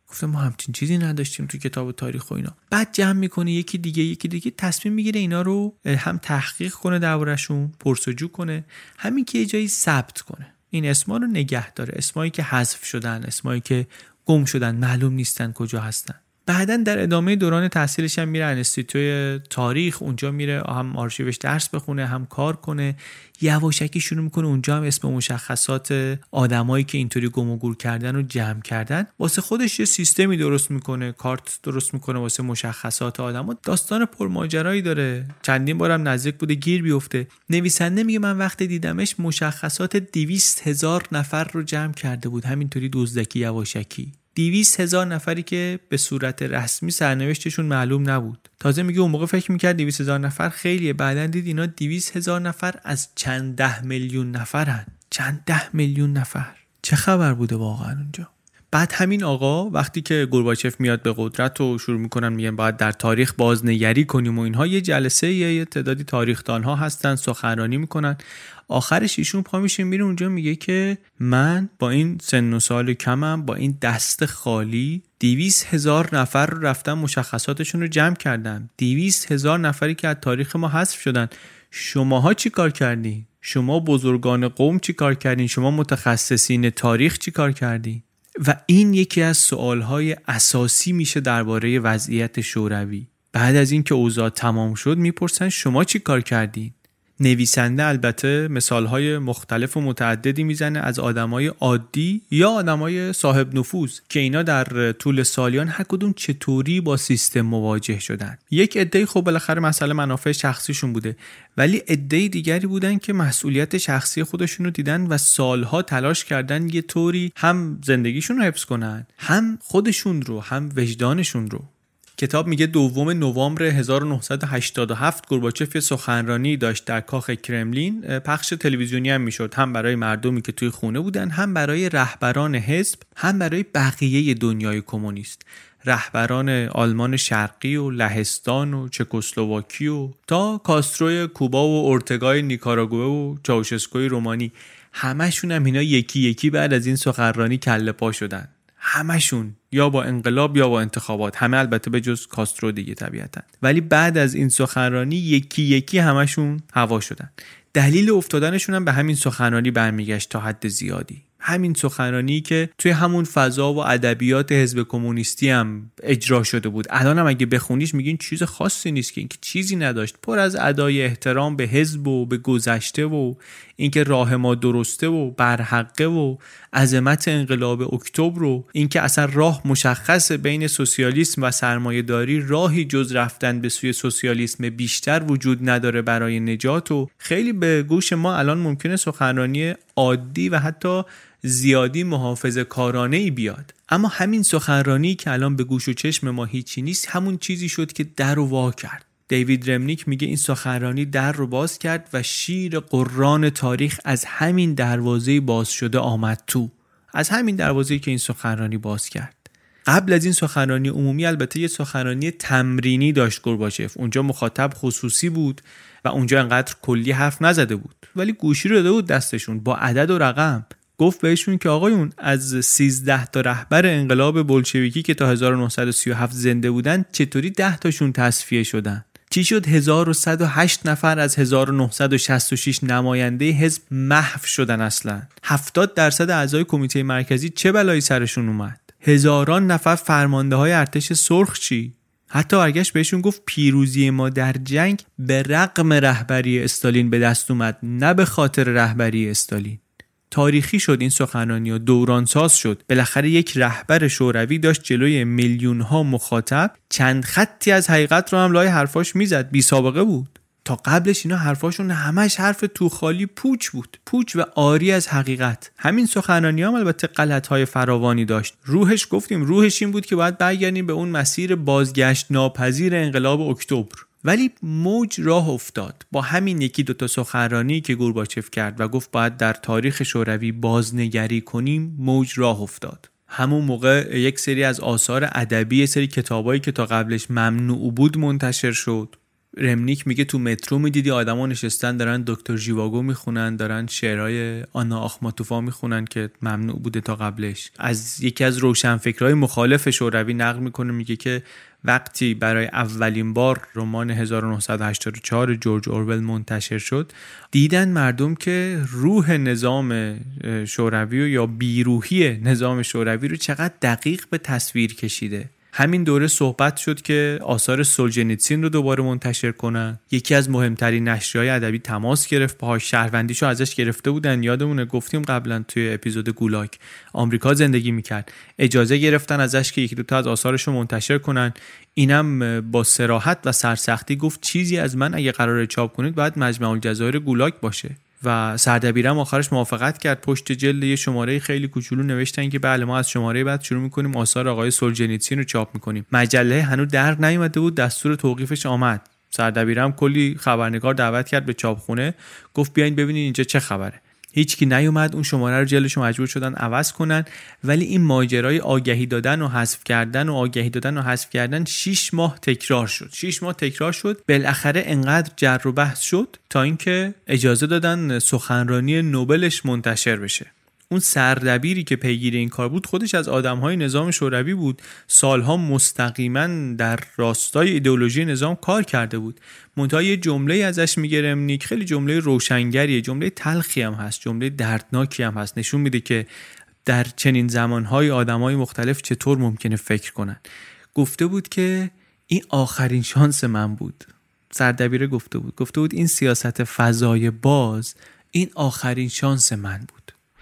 گفتم ما همچین چیزی نداشتیم تو کتاب تاریخ و اینا. بعد جمع میکنه یکی دیگه تصمیم میگیره اینا رو هم تحقیق کنه دربارشون، پرسجو کنه، همین که یه جایی ثبت کنه، این اسما رو نگه داره، اسمایی که حذف شدن، اسمایی که گم شدن، معلوم نیستن کجا هستن. بعداً در ادامه دوران تحصیلش هم میره انستیتوی تاریخ، اونجا میره هم آرشیوش درس بخونه هم کار کنه. یواشکی شروع میکنه اونجا هم اسم مشخصات آدمایی که اینطوری گم و گور کردن رو جمع کردن، واسه خودش یه سیستمی درست میکنه، کارت درست میکنه واسه مشخصات آدما. داستان پرماجرایی داره، چندین بارم نزدیک بوده گیر بیفته. نویسنده میگه من وقتی دیدمش مشخصات 200,000 نفر رو جمع کرده بود، همینطوری دزدکی یواشکی. 200,000 نفری که به صورت رسمی سرنوشتشون معلوم نبود. تازه میگه اون موقع فکر میکرد 200,000 نفر خیلیه، بعدن دید اینا 200,000 نفر از چند 10 میلیون نفرن. چند 10 میلیون نفر، چه خبر بوده واقعا اونجا؟ بعد همین آقا وقتی که گورباچف میاد به قدرت و شروع میکنن میگن باید در تاریخ بازنگری کنیم و اینها، یه جلسه یه تعدادی تاریخ‌دان ها هستن سخنرانی میکنن. آخرش ایشون پا میشه میره اونجا میگه که من با این سن و سال کمم، با این دست خالی 200,000 نفر رو رفتم مشخصاتشون رو جمع کردم. 200,000 نفری که از تاریخ ما حذف شدن. شماها چی کار کردین؟ شما بزرگان قوم چی کار کردین؟ شما متخصصین تاریخ چی کار کردین؟ و این یکی از سوالهای اساسی میشه درباره وضعیت شوروی. بعد از این که اوضاع تمام شد میپرسن شما چی کار کردین؟ نویسنده البته مثالهای مختلف و متعددی میزنه از آدمای عادی یا آدمای صاحب نفوذ که اینا در طول سالیان هر کدوم چطوری با سیستم مواجه شدن. یک عده خب بالاخره مسئله منافع شخصیشون بوده، ولی عده دیگری بودن که مسئولیت شخصی خودشون رو دیدن و سالها تلاش کردن یه طوری هم زندگیشون رو حفظ کنن، هم خودشون رو، هم وجدانشون رو. کتاب میگه 2 نوامبر 1987 گورباچف یه سخنرانی داشت در کاخ کرملین، پخش تلویزیونی هم میشد، هم برای مردمی که توی خونه بودن، هم برای رهبران حزب، هم برای بقیه دنیای کمونیست، رهبران آلمان شرقی و لهستان و چکسلواکی و تا کاستروی کوبا و اورتگای نیکاراگوئه و چاوشسکوی رومانی. همشون هم اینا یکی یکی بعد از این سخنرانی کله پا شدن. همشون یا با انقلاب یا با انتخابات، همه البته به جز کاسترو دیگه طبیعتا، ولی بعد از این سخنرانی یکی یکی همشون هوا شدن. دلیل افتادنشون هم به همین سخنرانی برمیگشت تا حد زیادی. همین سخنرانی که توی همون فضا و ادبیات حزب کمونیستی هم اجرا شده بود. الان هم اگه بخونیش میگین چیز خاصی نیست که، اینکه چیزی نداشت، پر از ادای احترام به حزب و به گذشته و اینکه راه ما درسته و برحقه و عظمت انقلاب اکتبر و اینکه اصلا راه مشخص بین سوسیالیسم و سرمایه‌داری، راهی جز رفتن به سوی سوسیالیسم بیشتر وجود نداره برای نجات. و خیلی به گوش ما الان ممکنه سخنرانی عادی و حتی زیادی محافظه کارانه‌ای بیاد، اما همین سخنرانی که الان به گوش و چشم ما هیچی نیست، همون چیزی شد که در رو وا کرد. دیوید رمنیک میگه این سخنرانی در رو باز کرد و شیر قرآن تاریخ از همین دروازه باز شده آمد تو، از همین دروازه‌ای که این سخنرانی باز کرد. قبل از این سخنرانی عمومی البته یه سخنرانی تمرینی داشت گورباچف، اونجا مخاطب خصوصی بود و اونجا انقدر کلی حرف نزده بود، ولی گوشی رو داده بود دستشون با عدد و رقم. گفت بهشون که آقایون، از 13 تا رهبر انقلاب بولشویکی که تا 1937 زنده بودن چطوری 10 تاشون تصفیه شدن؟ چی شد 1108 نفر از 1966 نماینده حزب محو شدن؟ اصلا 70% اعضای کمیته مرکزی چه بلایی سرشون اومد؟ هزاران نفر فرمانده های ارتش سرخ چی؟ حتی برگشت بهشون گفت پیروزی ما در جنگ به رغم رهبری استالین به دست اومد، نه به خاطر رهبری استالین. تاریخی شد این سخنرانی و دورانساز شد. بالاخره یک رهبر شوروی داشت جلوی میلیون ها مخاطب چند خطی از حقیقت رو هم لای حرفاش میزد. بی سابقه بود. تا قبلش اینا حرفاشون همش حرف تو خالی پوچ بود، پوچ و عاری از حقیقت. همین سخنرانی هم البته غلط‌های فراوانی داشت. روحش گفتیم روحش این بود که باید برگردیم به اون مسیر بازگشت ناپذیر انقلاب اکتبر، ولی موج راه افتاد با همین یکی دوتا سخنرانی که گورباچف کرد و گفت باید در تاریخ شوروی بازنگری کنیم. موج راه افتاد. همون موقع یک سری از آثار ادبی، سری کتابایی که تا قبلش ممنوع بود منتشر شد. رمنیک میگه تو مترو میدیدی آدما نشستن دارن دکتر ژیواگو میخونن، دارن شعرهای آنا آخماتوفا میخونن که ممنوع بوده تا قبلش. از یکی از روشنفکرهای مخالف شوروی نقل میکنه، میگه که وقتی برای اولین بار رمان 1984 جورج اورول منتشر شد، دیدن مردم که روح نظام شوروی یا بیروحی نظام شوروی رو چقدر دقیق به تصویر کشیده. همین دوره صحبت شد که آثار سولجنیتسین رو دوباره منتشر کنن. یکی از مهمترین نشریه‌های ادبی تماس گرفت باهاش، شهروندیشو ازش گرفته بودن. یادمونه گفتیم قبلا توی اپیزود گولاگ آمریکا زندگی میکرد، اجازه گرفتن ازش که یکی دو تا از آثارشو منتشر کنن. اینم با صراحت و سرسختی گفت چیزی از من اگه قراره چاپ کنید باید مجمع الجزایر گولاگ باشه. و سردبیرم آخرش موافقت کرد. پشت جلد یه شماره خیلی کوچولو نوشتن که بله ما از شماره بعد شروع می‌کنیم آثار آقای سولجنیتسین رو چاپ می‌کنیم. مجله هنوز در نیومده بود، دستور توقیفش آمد. سردبیرم کلی خبرنگار دعوت کرد به چاپخونه، گفت بیاین ببینین اینجا چه خبره. هیچکی نیومد، اون شماره رو جلدشو مجبور شدن عوض کنن. ولی این ماجرای آگهی دادن و حذف کردن و آگهی دادن و حذف کردن 6 ماه تکرار شد. 6 ماه تکرار شد. بالاخره انقدر جر و بحث شد تا اینکه اجازه دادن سخنرانی نوبلش منتشر بشه. اون سردبیری که پیگیر این کار بود خودش از آدم‌های نظام شوروی بود، سالها مستقیما در راستای ایدئولوژی نظام کار کرده بود. منتها یه جمله ازش میگه رمنیک، خیلی جمله روشنگریه، جمله تلخی هم هست، جمله دردناکی هم هست، نشون میده که در چنین زمانهای آدم‌های مختلف چطور ممکنه فکر کنن. گفته بود که این آخرین شانس من بود. سردبیر گفته بود این سیاست فضای باز این آخرین شانس من بود.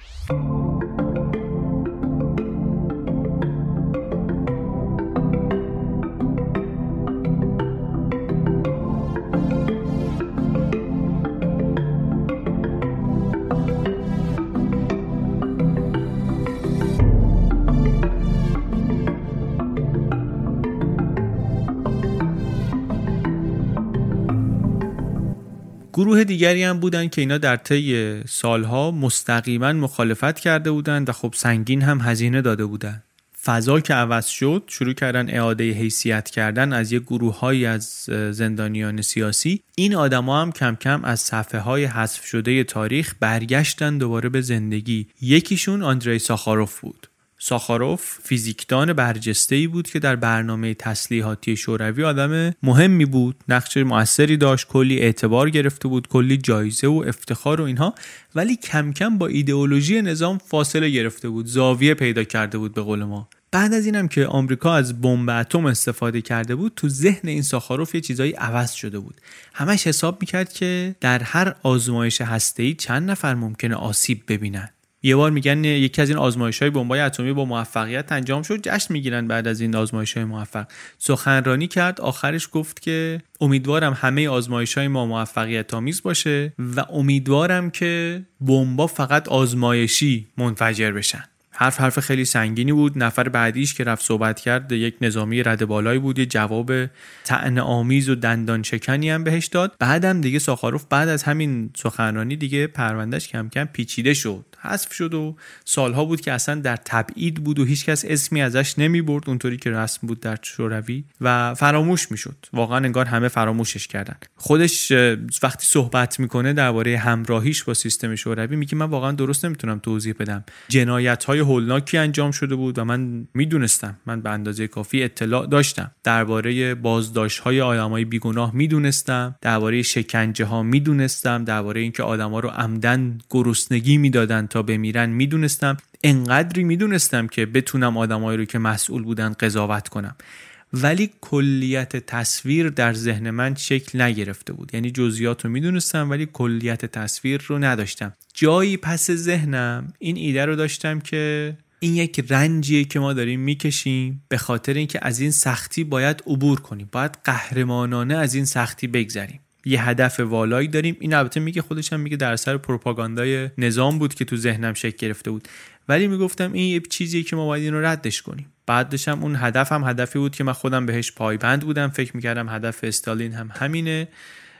گروه دیگری هم بودن که اینا در طی سالها مستقیما مخالفت کرده بودن و خب سنگین هم هزینه داده بودن. فضا که عوض شد، شروع کردن اعاده حیثیت کردن از یک گروه‌هایی از زندانیان سیاسی. این آدما هم کم کم از صفحه‌های حذف شده تاریخ برگشتن دوباره به زندگی. یکیشون آندری ساخاروف بود. ساخاروف فیزیکدان برجسته‌ای بود که در برنامه تسلیحاتی شوروی آدم مهمی بود، نقش موثری داشت، کلی اعتبار گرفته بود، کلی جایزه و افتخار و اینها، ولی کم کم با ایدئولوژی نظام فاصله گرفته بود، زاویه پیدا کرده بود به قول ما. بعد از اینم که آمریکا از بمب اتم استفاده کرده بود، تو ذهن این ساخاروف یه چیزایی عوض شده بود. همش حساب میکرد که در هر آزمایش هسته‌ای چند نفر ممکنه آسیب ببینن. یه بار میگن یکی از این آزمایش‌های بمب‌های اتمی با موفقیت انجام شد، جشن میگیرن بعد از این آزمایش‌های موفق. سخنرانی کرد، آخرش گفت که امیدوارم همه آزمایش‌های ما موفقیت آمیز باشه و امیدوارم که بمب‌ها فقط آزمایشی منفجر بشن. حرف خیلی سنگینی بود. نفر بعدیش که رفت صحبت کرد یک نظامی رده بالایی بود، یه جواب طعنه‌آمیز و دندان شکنی هم بهش داد. بعدم دیگه ساخاروف بعد از همین سخنرانی دیگه پروندهش کم کم پیچیده شد، حذف شد و سالها بود که اصلا در تبعید بود و هیچکس اسمی ازش نمیبرد اونطوری که رسم بود در شوروی و فراموش میشد. واقعا انگار همه فراموشش کردن. خودش وقتی صحبت میکنه درباره همراهیش با سیستم شوروی میگه من واقعا درست نمیتونم توضیح بدم. جنایت‌های هولناکی انجام شده بود و من میدونستم، من به اندازه کافی اطلاع داشتم درباره بازداشت‌های آدمای بیگناه، میدونستم درباره شکنجه‌ها، میدونستم درباره اینکه آدما رو عمدن گرسنگی میدادن تا بمیرن، میدونستم. انقدری میدونستم که بتونم آدمایی رو که مسئول بودن قضاوت کنم. ولی کلیت تصویر در ذهن من شکل نگرفته بود. یعنی جزئیات رو میدونستم ولی کلیت تصویر رو نداشتم. جایی پس ذهنم این ایده رو داشتم که این یک رنجیه که ما داریم میکشیم به خاطر اینکه از این سختی باید عبور کنیم، باید قهرمانانه از این سختی بگذریم. یه هدف والایی داریم. این البته میگه، خودش هم میگه در اثر پروپاگاندای نظام بود که تو ذهنم شکل گرفته بود، ولی میگفتم این یه چیزیه که ما باید اینو ردش کنیم. بعدش هم اون هدفم هدفی بود که من خودم بهش پایبند بودم، فکر میکردم هدف استالین هم همینه.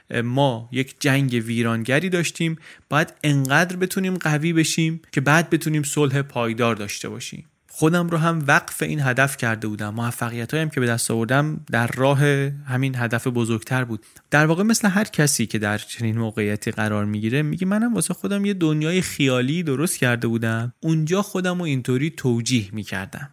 ما یک جنگ ویرانگری داشتیم، باید انقدر بتونیم قوی بشیم که بعد بتونیم صلح پایدار داشته باشیم. خودم رو هم وقف این هدف کرده بودم. موفقیتایی هم که به دست آوردم در راه همین هدف بزرگتر بود. در واقع مثل هر کسی که در چنین موقعیتی قرار میگیره میگه منم واسه خودم یه دنیای خیالی درست کرده بودم، اونجا خودم رو اینطوری توجیه میکردم،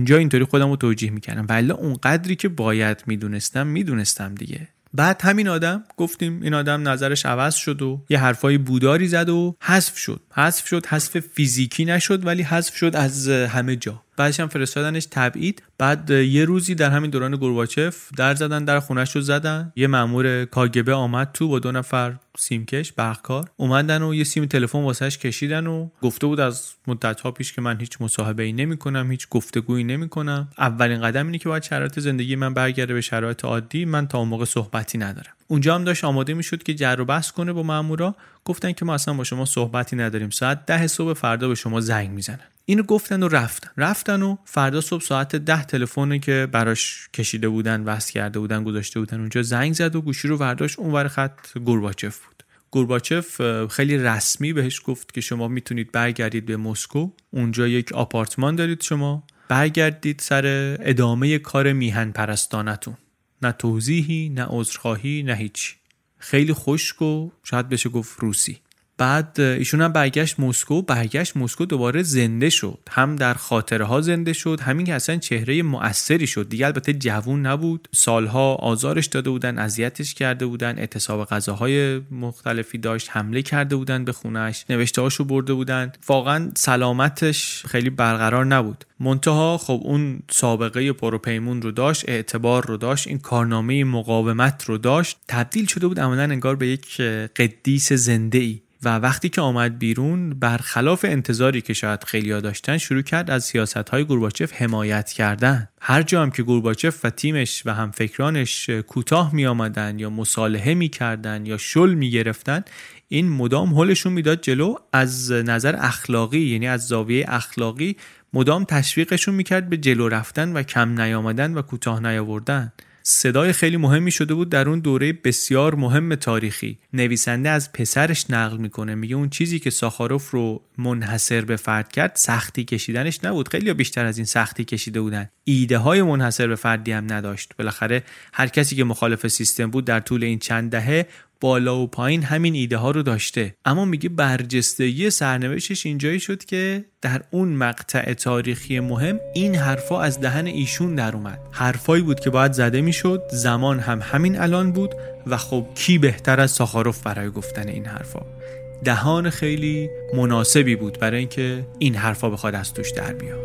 ولی اون قدری که باید میدونستم دیگه. بعد همین آدم گفتیم این آدم نظرش عوض شد و یه حرفای بوداری زد و حذف شد. حذف فیزیکی نشد ولی حذف شد از همه جا. بعدش هم فرستادنش تبعید. بعد یه روزی در همین دوران گورباچف در زدن، در خونش رو زدن. یه مأمور کاگبه آمد تو با 2 نفر سیمکش برقکار، اومدن و یه سیم تلفن واسش کشیدن و گفته بود از مدت‌ها پیش که من هیچ مصاحبه‌ای نمی‌کنم، هیچ گفتگویی نمی‌کنم. اولین قدم اینه که باید شرایط زندگی من برگرده به شرایط عادی. من تا اون موقع صحبتی ندارم. اونجا هم داشت آماده میشد که جر و بحث کنه با مأمورا. گفتن که ما اصلا با شما صحبتی نداریم، ساعت 10 صبح فردا به شما زنگ میزنن. اینو گفتن و رفتن و فردا صبح ساعت 10 تلفنی که براش کشیده بودن، وصل کرده بودن، گذاشته بودن اونجا، زنگ زد و گوشی رو برداشت. اونور خط گورباچف بود. گورباچف خیلی رسمی بهش گفت که شما میتونید برگردید به مسکو، اونجا یک آپارتمان دارید، شما برگردید سر ادامه کار میهن پرستانتون. نه توضیحی، نه عذرخواهی، نه هیچی. خیلی خشک و شاید بشه گفت روسی. بعد ایشون هم برگشت مسکو دوباره زنده شد. هم در خاطره ها زنده شد، همین که اصلا چهره مؤثری شد دیگه. البته جوون نبود، سالها آزارش داده بودن، اذیتش کرده بودن، اعتصاب غذاهای مختلفی داشت، حمله کرده بودن به خونش، نوشته‌هاشو برده بودن. واقعا سلامتش خیلی برقرار نبود. منتها خب اون سابقه پروپیمون رو داشت، اعتبار رو داشت، این کارنامه مقاومت رو داشت. تبدیل شده بود عملاً انگار به یک قدیس زنده‌ای. و وقتی که آمد بیرون، برخلاف انتظاری که شاید خیلی‌ها داشتن، شروع کرد از سیاست‌های گورباچف حمایت کردن. هر جا هم که گورباچف و تیمش و همفکرانش کوتاه می‌آمدن یا مصالحه می‌کردن یا شل می‌گرفتن، این مدام هلشون میداد جلو. از نظر اخلاقی، یعنی از زاویه اخلاقی، مدام تشویقشون می‌کرد به جلو رفتن و کم نیامدن و کوتاه نیاوردن. صدای خیلی مهمی شده بود در اون دوره بسیار مهم تاریخی. نویسنده از پسرش نقل میکنه، میگه اون چیزی که ساخاروف رو منحصر به فرد کرد سختی کشیدنش نبود، خیلی بیشتر از این سختی کشیده بودن. ایده های منحصر به فردی هم نداشت. بالاخره هر کسی که مخالف سیستم بود در طول این چند دهه بالا و پایین همین ایده ها رو داشته. اما میگه برجستگی سرنوشتش اینجایی شد که در اون مقطع تاریخی مهم این حرفا از دهن ایشون در اومد. حرفایی بود که باید زده میشد. زمان هم همین الان بود و خب کی بهتر از ساخاروف برای گفتن این حرفا؟ دهان خیلی مناسبی بود برای اینکه این حرفا بخواد از توش در بیاد.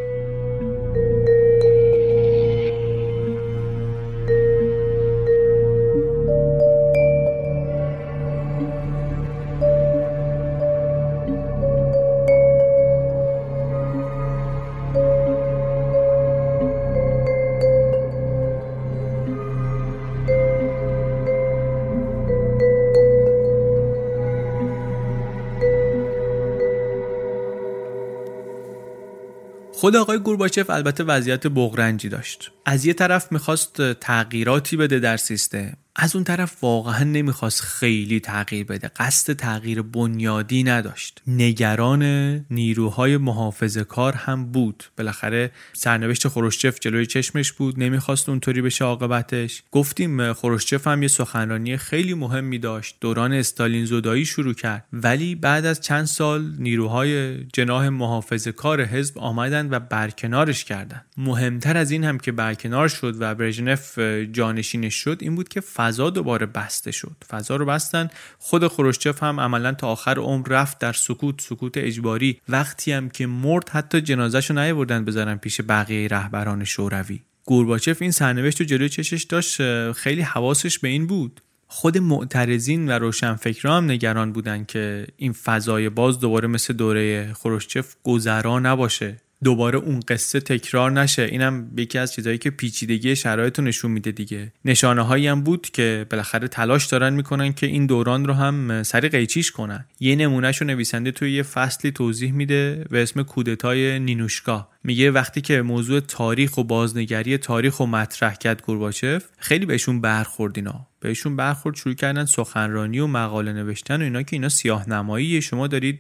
خود آقای گورباچف البته وضعیت بغرنجی داشت. از یه طرف میخواست تغییراتی بده در سیستم، از اون طرف واقعا نمیخواست خیلی تغییر بده، قصد تغییر بنیادی نداشت. نگران نیروهای محافظه‌کار هم بود. بالاخره سرنوشت خروشچف جلوی چشمش بود، نمیخواست اونطوری بشه عاقبتش. گفتیم خروشچف هم یه سخنرانی خیلی مهمی داشت، دوران استالین زدایی شروع کرد، ولی بعد از چند سال نیروهای جناح محافظه‌کار حزب آمدن و برکنارش کردن. مهمتر از این هم که برکنار شد و برژنف جانشینش شد این بود که فضا دوباره بسته شد. فضا رو بستن. خود خروشچف هم عملاً تا آخر عمر رفت در سکوت اجباری. وقتی هم که مرد حتی جنازه‌شو نیاوردن بذارن پیش بقیه رهبران شوروی. گورباچف این سرنوشت رو جلوی چشش داشت، خیلی حواسش به این بود. خود معترضین و روشنفکران هم نگران بودن که این فضای باز دوباره مثل دوره خروشچف گذرا نباشه، دوباره اون قصه تکرار نشه. اینم یکی از چیزایی که پیچیدگی شرایط رو نشون میده دیگه. نشانه هایی هم بود که بالاخره تلاش دارن میکنن که این دوران رو هم سری قیچیش کنن. یه نمونهشو نویسنده توی یه فصلی توضیح میده به اسم کودتای نینوشکا. میگه وقتی که موضوع تاریخ و بازنگری تاریخ رو مطرح کرد گورباچف، خیلی بهشون برخورد. شروع کردن سخنرانی و مقاله نوشتن و اینا که اینا سیاه‌نماییه، شما دارید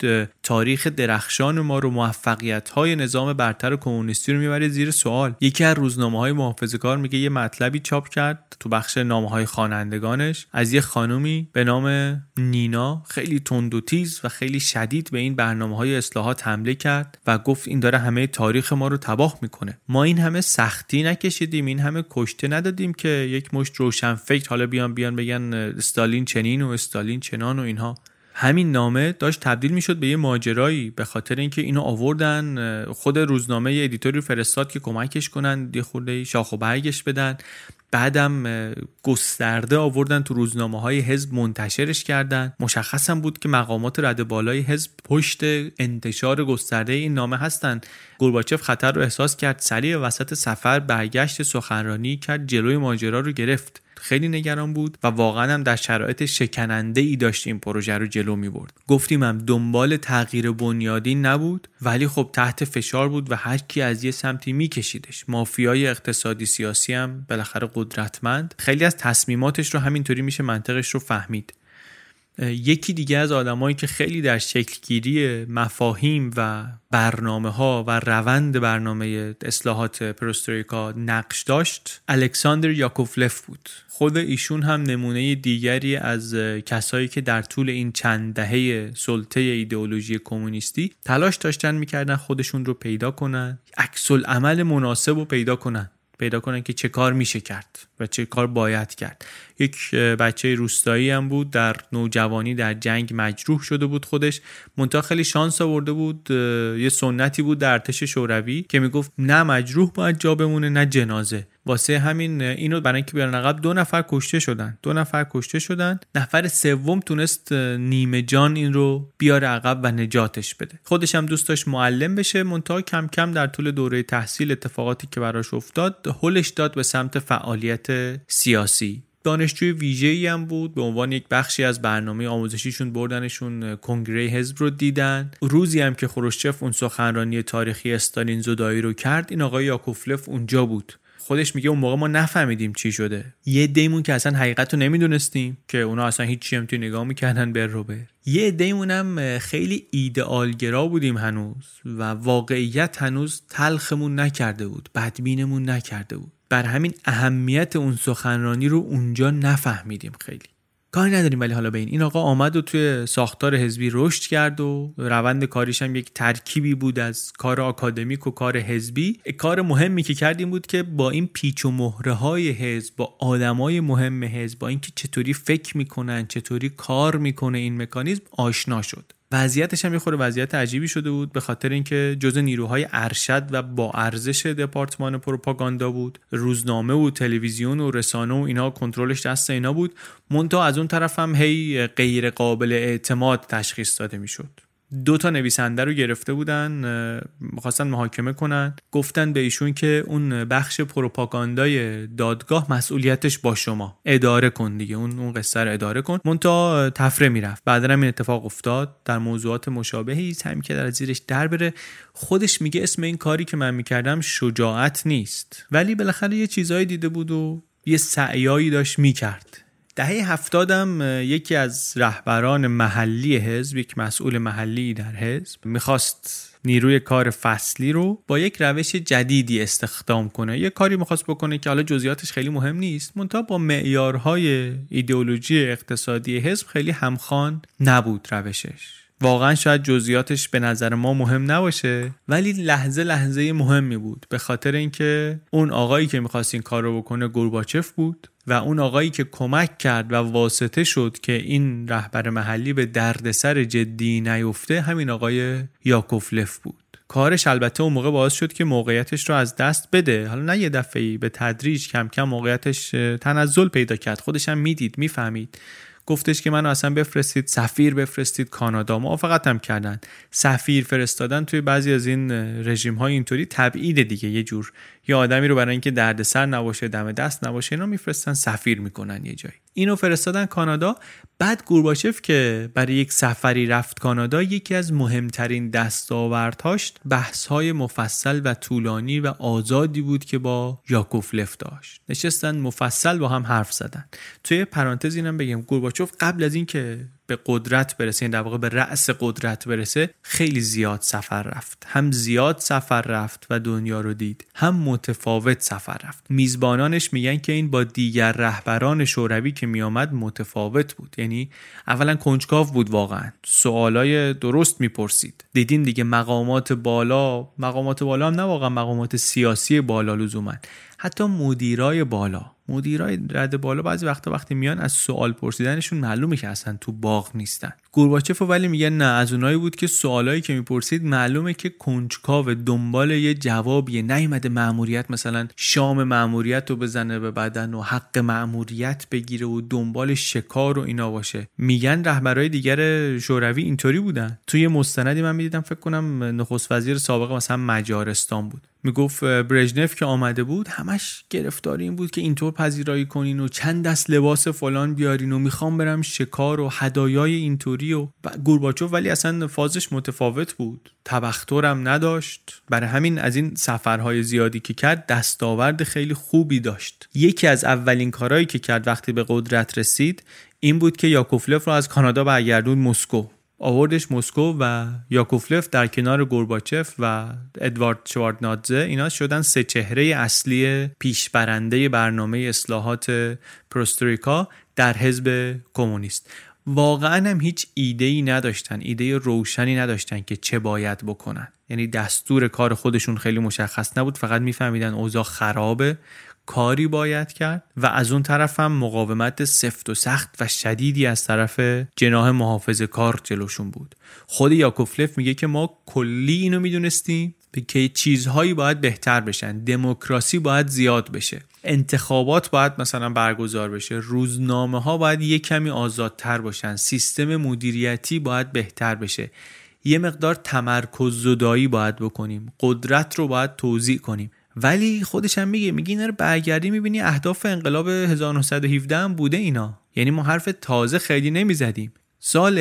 تاریخ درخشان ما رو، موفقیت‌های نظام برتر کمونیستی رو میبره زیر سوال. یکی از روزنامه‌های محافظه‌کار میگه یه مطلبی چاپ کرد تو بخش نامه‌های خوانندگانش از یه خانومی به نام نینا، خیلی تند و تیز و خیلی شدید به این برنامه‌های اصلاحات حمله کرد و گفت این داره همه تاریخ ما رو تباه میکنه. ما این همه سختی نکشیدیم، این همه کشته ندادیم که یک مشت روشنفکر حالا بیان بگن استالین چنین و استالین چنان و اینها. همین نامه داشت تبدیل میشد به یه ماجرایی، به خاطر اینکه اینو آوردن خود روزنامه یه ادیتوری فرستاد که کمکش کنن، یه خورده شاخ و برگش بدن، بعدم گسترده آوردن تو روزنامه‌های حزب منتشرش کردن. مشخص هم بود که مقامات رده بالای حزب پشت انتشار گسترده این نامه هستن. گورباچف خطر رو احساس کرد، سریع وسط سفر برگشت سخنرانی کرد، جلوی ماجرا رو گرفت. خیلی نگران بود و واقعا هم در شرایط شکننده ای داشت این پروژه رو جلو می برد. گفتیم هم دنبال تغییر بنیادی نبود، ولی خب تحت فشار بود و هر کی از یه سمتی می کشیدش. مافیای اقتصادی سیاسی هم بالاخره قدرتمند. خیلی از تصمیماتش رو همینطوری میشه منطقش رو فهمید. یکی دیگه از آدمایی که خیلی در شکلگیری مفاهیم و برنامه‌ها و روند برنامه اصلاحات پروسترویکا نقش داشت، الکساندر یاکوفلف بود. خود ایشون هم نمونه دیگری از کسایی که در طول این چند دهه سلطه ایدئولوژی کمونیستی تلاش داشتن میکردن خودشون رو پیدا کنن، عکس العمل مناسب رو پیدا کنن که چه کار میشه کرد و چه کار باید کرد. یک بچه روستایی هم بود، در نوجوانی در جنگ مجروح شده بود خودش، منتها خیلی شانس آورده بود. یه سنتی بود در ارتش شوروی که میگفت نه مجروح باید جا بمونه نه جنازه. واسه همین اینو برای اینکه بیارن عقب 2 نفر کشته شدن. نفر سوم تونست نیمه جان این رو بیاره عقب و نجاتش بده. خودش هم دوست داشت معلم بشه، منتها کم کم در طول دوره تحصیل اتفاقاتی که براش افتاد هلش داد به سمت فعالیت سیاسی. دانشجوی ویژه‌ای هم بود، به عنوان یک بخشی از برنامه آموزشیشون بردنشون کنگره حزب رو دیدن. روزی هم که خروشچف اون سخنرانی تاریخی استالین زدایی رو کرد، این آقای یاکوفلف اونجا بود. خودش میگه اون موقع ما نفهمیدیم چی شده. یه عده‌مون که اصلا حقیقت رو نمیدونستیم، که اونا اصلا هیچی هم تو نگاه میکردن بر رو بر. یه عده‌مون هم خیلی ایدئالگرا بودیم هنوز و واقعیت هنوز تلخمون نکرده بود، بدبینمون نکرده بود. بر همین اهمیت اون سخنرانی رو اونجا نفهمیدیم خیلی. کاری نداریم، ولی حالا به این آقا آمد و توی ساختار حزبی رشد کرد و روند کاریش هم یک ترکیبی بود از کار آکادمیک و کار حزبی. کار مهمی که کردیم بود که با این پیچ و مهره‌های حزب، با آدمای مهم حزب، با اینکه چطوری فکر میکنن، چطوری کار میکنه این مکانیزم آشنا شد. وضعیتش هم یه خورده وضعیت عجیبی شده بود، به خاطر اینکه جزء نیروهای ارشد و با ارزش دپارتمان پروپاگاندا بود. روزنامه و تلویزیون و رسانه و اینا کنترلش دست اینا بود. منتها از اون طرف هم هی غیر قابل اعتماد تشخیص داده میشد. 2 نویسنده رو گرفته بودن، می‌خواستن محاکمه کنن. گفتن به ایشون که اون بخش پروپاگاندای دادگاه مسئولیتش با شما، اداره کن دیگه، اون قصه رو اداره کن. منتها تفره میرفت. بعداً هم این اتفاق افتاد در موضوعات مشابهی، سعی که در زیرش در بره. خودش میگه اسم این کاری که من میکردم شجاعت نیست، ولی بالاخره یه چیزایی دیده بود و یه سعیایی داشت میکرد. دهه 70 هم یکی از رهبران محلی حزب، یک مسئول محلی در حزب، میخواست نیروی کار فصلی رو با یک روش جدیدی استخدام کنه. یک کاری میخواست بکنه که حالا جزئیاتش خیلی مهم نیست، منتها با معیارهای ایدئولوژی اقتصادی حزب خیلی همخوان نبود روشش. واقعا شاید جزئیاتش به نظر ما مهم نباشه، ولی لحظه مهمی بود، به خاطر اینکه اون آقایی که میخواست این کار رو بکنه گورباچف بود و اون آقایی که کمک کرد و واسطه شد که این رهبر محلی به دردسر جدی نیفته همین آقای یاکوفلف بود. کارش البته اون موقع باعث شد که موقعیتش رو از دست بده. حالا نه یه دفعه‌ای، به تدریج کم کم موقعیتش تنزل پیدا کرد. خودش هم میدید، میفهمید. گفتش که منو اصلا بفرستید سفیر، بفرستید کانادا. موافقت هم کردن. سفیر فرستادن توی بعضی از این رژیم های اینطوری تبعید دیگه، یه جور یه آدمی رو برای اینکه دردسر نباشه، دم دست نباشه، اینا میفرستن سفیر میکنن یه جایی. اینو فرستادن کانادا. بعد گورباچف که برای یک سفری رفت کانادا، یکی از مهمترین دستاوردهاش بحث‌های مفصل و طولانی و آزادی بود که با یاکوفلف داشت. نشستن مفصل با هم حرف زدن. توی پرانتز اینم بگم گورباچف قبل از این که به قدرت برسه، یعنی در واقع به رأس قدرت برسه، خیلی زیاد سفر رفت. هم زیاد سفر رفت و دنیا رو دید، هم متفاوت سفر رفت. میزبانانش میگن که این با دیگر رهبران شوروی که میامد متفاوت بود. یعنی اولا کنجکاو بود، واقعا سوالای درست میپرسید. دیدیم دیگه مقامات بالا هم نه واقعا مقامات سیاسی بالا لزوما، حتی مدیرای رد بالا بعضی وقتی میان از سوال پرسیدنشون معلومه که اصلا تو باغ نیستن. گورباچف ولی میگن نه، از اونایی بود که سوالایی که میپرسید معلومه که کنجکاو، دنبال یه جوابیه، نیومده مأموریت مثلا شام مأموریت رو بزنه به بدن و حق مأموریت بگیره و دنبال شکار و اینا باشه. میگن رهبرای دیگر شوروی اینطوری بودن. توی مستندی من میدیدم، فکر کنم نخست وزیر سابق مثلا مجارستان بود، میگفت برژنف که آمده بود همش گرفتاری این بود که اینطور پذیرایی کنین و چند دست لباس فلان بیارین و میخوام برم شکار و هدایای اینطوری. و گورباچوف ولی اصلا فازش متفاوت بود، تبخترم نداشت، برای همین از این سفرهای زیادی که کرد دستاورد خیلی خوبی داشت. یکی از اولین کارهایی که کرد وقتی به قدرت رسید این بود که یاکوفلف رو از کانادا برگردوند مسکو، آوردش مسکو و یاکوفلف در کنار گورباچف و ادوارد شواردنادزه اینا شدن سه چهره اصلی پیشبرنده برنامه اصلاحات پروسترویکا در حزب کمونیست. واقعا هم هیچ ایده‌ای نداشتن، ایده روشنی نداشتن که چه باید بکنن. یعنی دستور کار خودشون خیلی مشخص نبود، فقط میفهمیدن اوضاع خرابه، کاری باید کرد. و از اون طرف هم مقاومت سفت و سخت و شدیدی از طرف جناح محافظه کار جلوشون بود. خود یاکوفلف میگه که ما کلی اینو میدونستیم که چیزهایی باید بهتر بشن، دموکراسی باید زیاد بشه، انتخابات باید مثلا برگزار بشه، روزنامه ها باید یک کمی آزادتر باشن، سیستم مدیریتی باید بهتر بشه، یه مقدار تمرکز زدایی باید بکنیم، قدرت رو باید توزیع کنیم. ولی خودش هم میگه اینا رو برگردی میبینی اهداف انقلاب 1917 هم بوده اینا. یعنی ما حرف تازه خیلی نمیزدیم. سال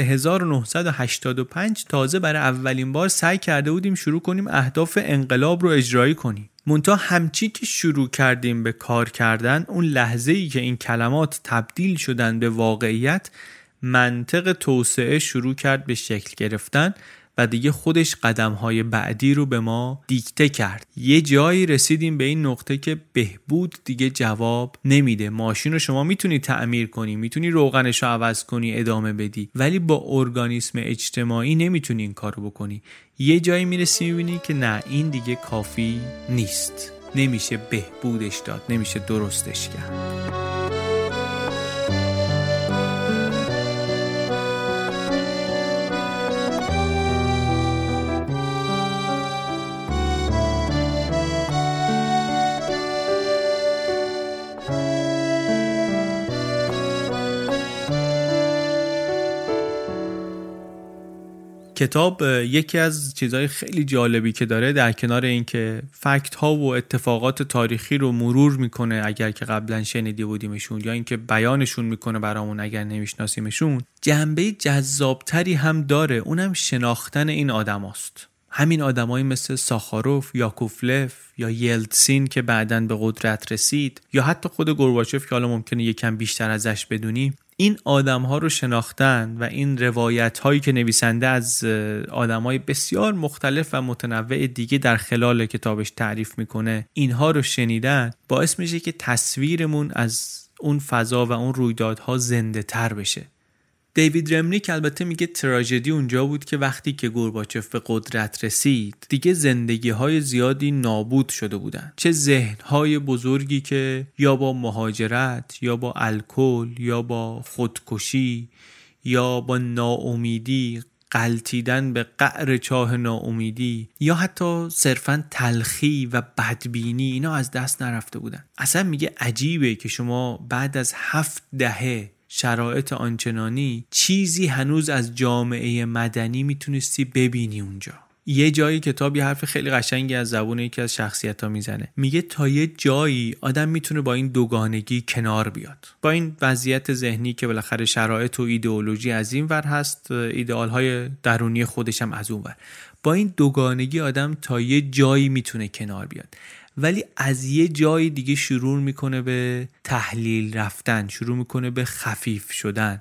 1985 تازه برای اولین بار سعی کرده بودیم شروع کنیم اهداف انقلاب رو اجرایی کنیم. منتها همچی که شروع کردیم به کار کردن، اون لحظه‌ای که این کلمات تبدیل شدن به واقعیت، منطق توسعه شروع کرد به شکل گرفتن و دیگه خودش قدم‌های بعدی رو به ما دیکته کرد. یه جایی رسیدیم به این نقطه که بهبود دیگه جواب نمیده. ماشین رو شما میتونی تعمیر کنی، میتونی روغنش رو عوض کنی، ادامه بدی، ولی با ارگانیسم اجتماعی نمیتونی این کارو بکنی. یه جایی میرسی میبینی که نه، این دیگه کافی نیست، نمیشه بهبودش داد، نمیشه درستش کرد. کتاب یکی از چیزهای خیلی جالبی که داره، در کنار این که فکت ها و اتفاقات تاریخی رو مرور میکنه اگر که قبلا شنیده بودیمشون، یا اینکه بیانشون میکنه برامون اگر نمیشناسیمشون، جنبه جذابتری هم داره، اونم شناختن این آدماست. همین آدمایی مثل ساخاروف، یاکوفلف یا یلتسین که بعداً به قدرت رسید، یا حتی خود گورباچف که حالا ممکنه یکم بیشتر ازش بدونیم، این آدم‌ها رو شناختن و این روایت‌هایی که نویسنده از آدم‌های بسیار مختلف و متنوع دیگه در خلال کتابش تعریف میکنه، اینها رو شنیدن باعث میشه که تصویرمون از اون فضا و اون رویدادها زنده تر بشه. دیوید رمنیک البته میگه تراژدی اونجا بود که وقتی که گورباچف به قدرت رسید دیگه زندگی‌های زیادی نابود شده بودن، چه ذهن‌های بزرگی که یا با مهاجرت یا با الکل یا با خودکشی یا با ناامیدی، غلتیدن به قعر چاه ناامیدی، یا حتی صرفاً تلخی و بدبینی، اینا از دست نرفته بودن. اصلا میگه عجیبه که شما بعد از 7 دهه شرایط آنچنانی چیزی هنوز از جامعه مدنی میتونستی ببینی اونجا. یه جایی کتاب یه حرف خیلی قشنگی از زبون یکی از شخصیت‌ها میزنه، میگه تا یه جایی آدم میتونه با این دوگانگی کنار بیاد، با این وضعیت ذهنی که بالاخره شرایط و ایدئولوژی از این ور هست، ایدئال‌های درونی خودش هم از اون ور، با این دوگانگی آدم تا یه جایی میتونه کنار بیاد. ولی از یه جای دیگه شروع میکنه به تحلیل رفتن، شروع میکنه به خفیف شدن.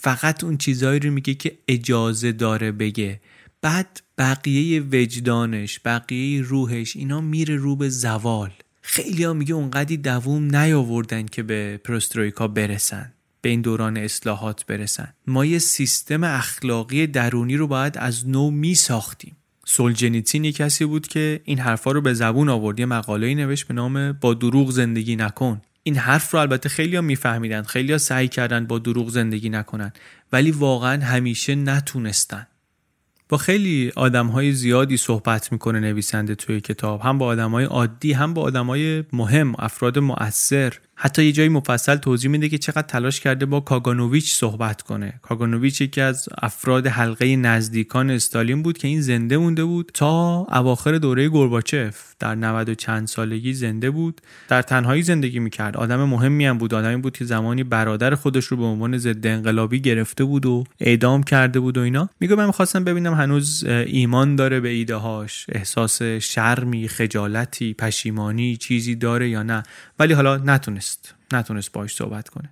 فقط اون چیزایی رو میگه که اجازه داره بگه. بعد بقیه وجدانش، بقیه روحش، اینا میره رو به زوال. خیلی ها میگه اونقدی دووم نیاوردن که به پرسترویکا برسن، به این دوران اصلاحات برسن. ما یه سیستم اخلاقی درونی رو باید از نو میساختیم. سولجنیتسین یک کسی بود که این حرفا رو به زبون آورد. یه مقاله‌ای نوشت به نام با دروغ زندگی نکن. این حرف رو البته خیلی‌ها میفهمیدن، خیلی‌ها سعی کردن با دروغ زندگی نکنن، ولی واقعا همیشه نتونستن. با خیلی آدم‌های زیادی صحبت میکنه نویسنده توی کتاب، هم با آدم‌های عادی، هم با آدم‌های مهم، افراد مؤثر. حتی یه جایی مفصل توضیح میده که چقدر تلاش کرده با کاگانوویچ صحبت کنه. کاگانوویچ یکی از افراد حلقه نزدیکان استالین بود که این زنده مونده بود تا اواخر دوره گورباچف. در 90 و چند سالگی زنده بود، در تنهایی زندگی میکرد. آدم مهمی هم بود، آدمی بود که زمانی برادر خودش رو به عنوان ضد انقلابی گرفته بود و اعدام کرده بود و اینا. میگه من می‌خواستم ببینم هنوز ایمان داره به ایده‌هاش، احساس شرمی، خجالتی، پشیمانی چیزی داره یا نه، ولی حالا نتونست باهاش صحبت کنه.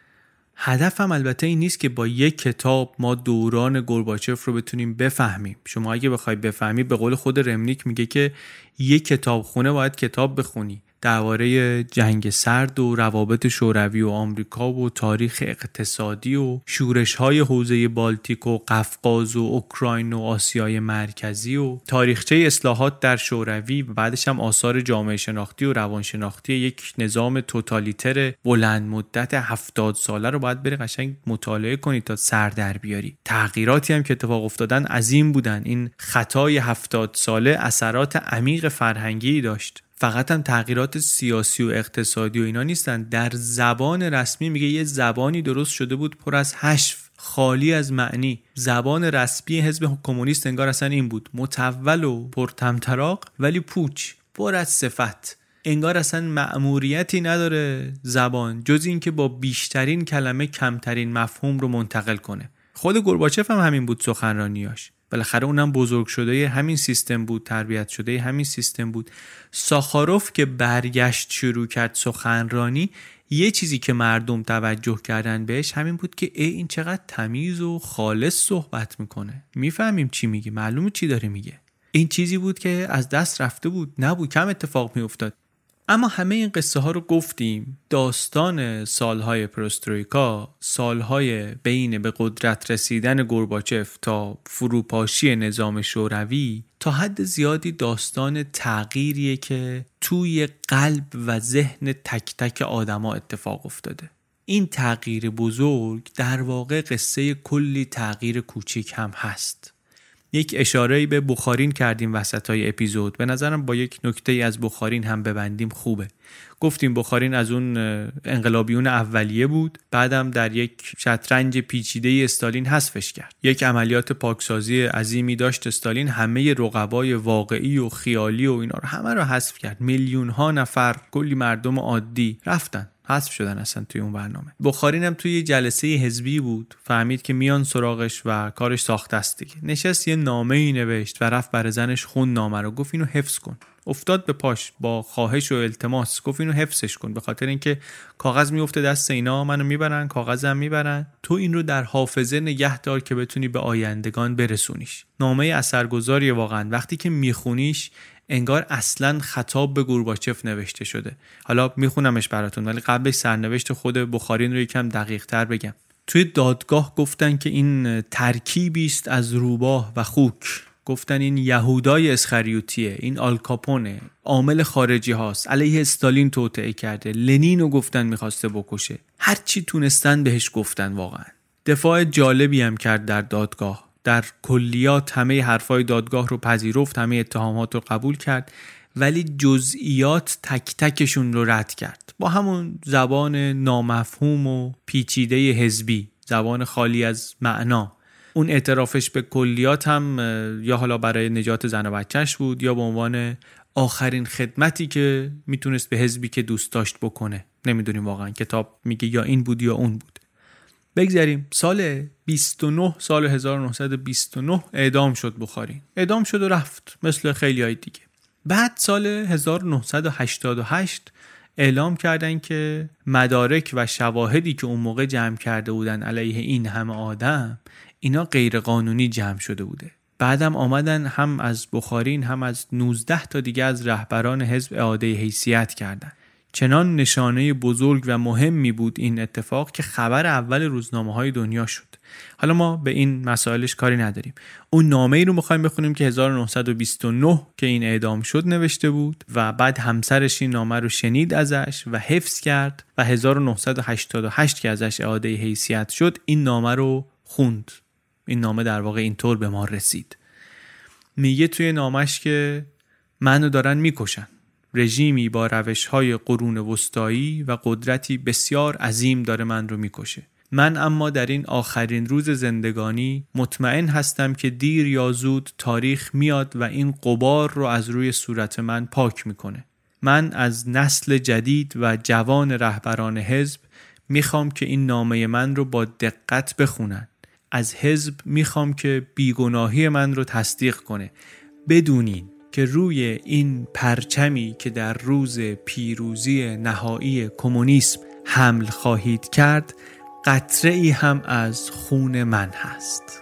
هدفم البته این نیست که با یک کتاب ما دوران گورباچف رو بتونیم بفهمیم. شما اگه بخوای بفهمی، به قول خود رمنیک میگه که یک کتابخونه باید کتاب بخونی درباره جنگ سرد و روابط شوروی و آمریکا و تاریخ اقتصادی و شورش‌های حوزه بالتیک و قفقاز و اوکراین و آسیای مرکزی و تاریخچه اصلاحات در شوروی و بعدش هم آثار جامعه شناختی و روانشناختی یک نظام توتالیتر بلند مدت 70 ساله رو باید بری قشنگ مطالعه کنی تا سر در بیاری. تغییراتی هم که اتفاق افتادن عظیم بودن. این خطای 70 ساله اثرات عمیق فرهنگی داشت. فقط هم تغییرات سیاسی و اقتصادی و اینا نیستن. در زبان رسمی میگه یه زبانی درست شده بود پر از حشو، خالی از معنی. زبان رسمی حزب کمونیست انگار اصلا این بود، متول و پرطمطراق ولی پوچ، پر از صفت. انگار اصلا مأموریتی نداره زبان جز این که با بیشترین کلمه کمترین مفهوم رو منتقل کنه. خود گورباچف هم همین بود سخنرانیاش. بالاخره اونم بزرگ شده همین سیستم بود، تربیت شده همین سیستم بود. ساخاروف که برگشت شروع کرد سخنرانی، یه چیزی که مردم توجه کردن بهش همین بود که این چقدر تمیز و خالص صحبت میکنه، میفهمیم چی میگه، معلومه چی داره میگه. این چیزی بود که از دست رفته بود، نبود، کم اتفاق میافتاد. اما همه این قصه ها رو گفتیم. داستان سالهای پرسترویکا، سالهای بین به قدرت رسیدن گورباچف تا فروپاشی نظام شوروی، تا حد زیادی داستان تغییریه که توی قلب و ذهن تک تک آدما اتفاق افتاده. این تغییر بزرگ در واقع قصه کلی تغییر کوچیک هم هست. یک اشاره‌ای به بخارین کردیم وسطای اپیزود. به نظرم با یک نکته‌ای از بخارین هم ببندیم خوبه. گفتیم بخارین از اون انقلابیون اولیه بود، بعدم در یک شطرنج پیچیده استالین حذفش کرد. یک عملیات پاکسازی عظیمی داشت استالین، همه رقبای واقعی و خیالی و اینا رو همه رو حذف کرد. میلیون‌ها نفر، کلی مردم عادی رفتن، حذف شدن اصلا توی اون برنامه. بخارین هم توی جلسه حزبی بود، فهمید که میان سراغش و کارش ساخته است دیگه. نشست یه نامه‌ای نوشت و رفت برای زنش خون نامه رو، گفت اینو حفظ کن. افتاد به پاش با خواهش و التماس، گفت اینو حفظش کن، به خاطر اینکه کاغذ میفته دست اینا، منو میبرن، کاغذم میبرن، تو این رو در حافظه نگه دار که بتونی به آیندگان برسونیش. نامه اثرگذاریه واقعا. وقتی که میخونیش انگار اصلا خطاب به گورباچف نوشته شده. حالا میخونمش براتون، ولی قبلش سرنوشت خود بخارین رو یکم دقیق تر بگم. توی دادگاه گفتن که این ترکیبی است از روباه و خوک. گفتن این یهودای اسخریوتیه، این آلکاپونه، عامل خارجی هاست، علیه استالین توطئه کرده، لنین رو گفتن میخواسته بکشه. هر چی تونستن بهش گفتن. واقعا دفاع جالبی هم کرد در دادگاه. در کلیات همه حرفای دادگاه رو پذیرفت، همه اتهامات رو قبول کرد، ولی جزئیات تک تکشون رو رد کرد با همون زبان نامفهوم و پیچیده حزبی، زبان خالی از معنا. اون اعترافش به کلیات هم یا حالا برای نجات زن و بچهش بود یا به عنوان آخرین خدمتی که میتونست به حزبی که دوست داشت بکنه. نمیدونیم واقعا، کتاب میگه یا این بود یا اون بود. بگذاریم. سال 1929 اعدام شد بخارین. اعدام شد و رفت مثل خیلی های دیگه. بعد سال 1988 اعلام کردن که مدارک و شواهدی که اون موقع جمع کرده بودن علیه این همه آدم اینا غیر قانونی جمع شده بوده. بعدم آمدن هم از بخارین هم از 19 تا دیگه از رهبران حزب اعاده حیثیت کردن. چنان نشانه بزرگ و مهمی بود این اتفاق که خبر اول روزنامه‌های دنیا شد. حالا ما به این مسائلش کاری نداریم. اون نامه‌ای رو می‌خوایم بخونیم که 1929 که این اعدام شد نوشته بود و بعد همسرش این نامه رو شنید ازش و حفظ کرد و 1988 که ازش اعاده حیثیت شد این نامه رو خوند. این نامه در واقع اینطور به ما رسید. میگه توی نامش که منو دارن میکشن. رژیمی با روش‌های قرون وسطایی و قدرتی بسیار عظیم داره من رو میکشه. من اما در این آخرین روز زندگانی مطمئن هستم که دیر یا زود تاریخ میاد و این غبار رو از روی صورت من پاک میکنه. من از نسل جدید و جوان رهبران حزب میخوام که این نامه من رو با دقت بخونن. از حزب میخوام که بیگناهی من رو تصدیق کنه. بدونین که روی این پرچمی که در روز پیروزی نهایی کمونیسم حمل خواهید کرد قطره‌ای هم از خون من هست.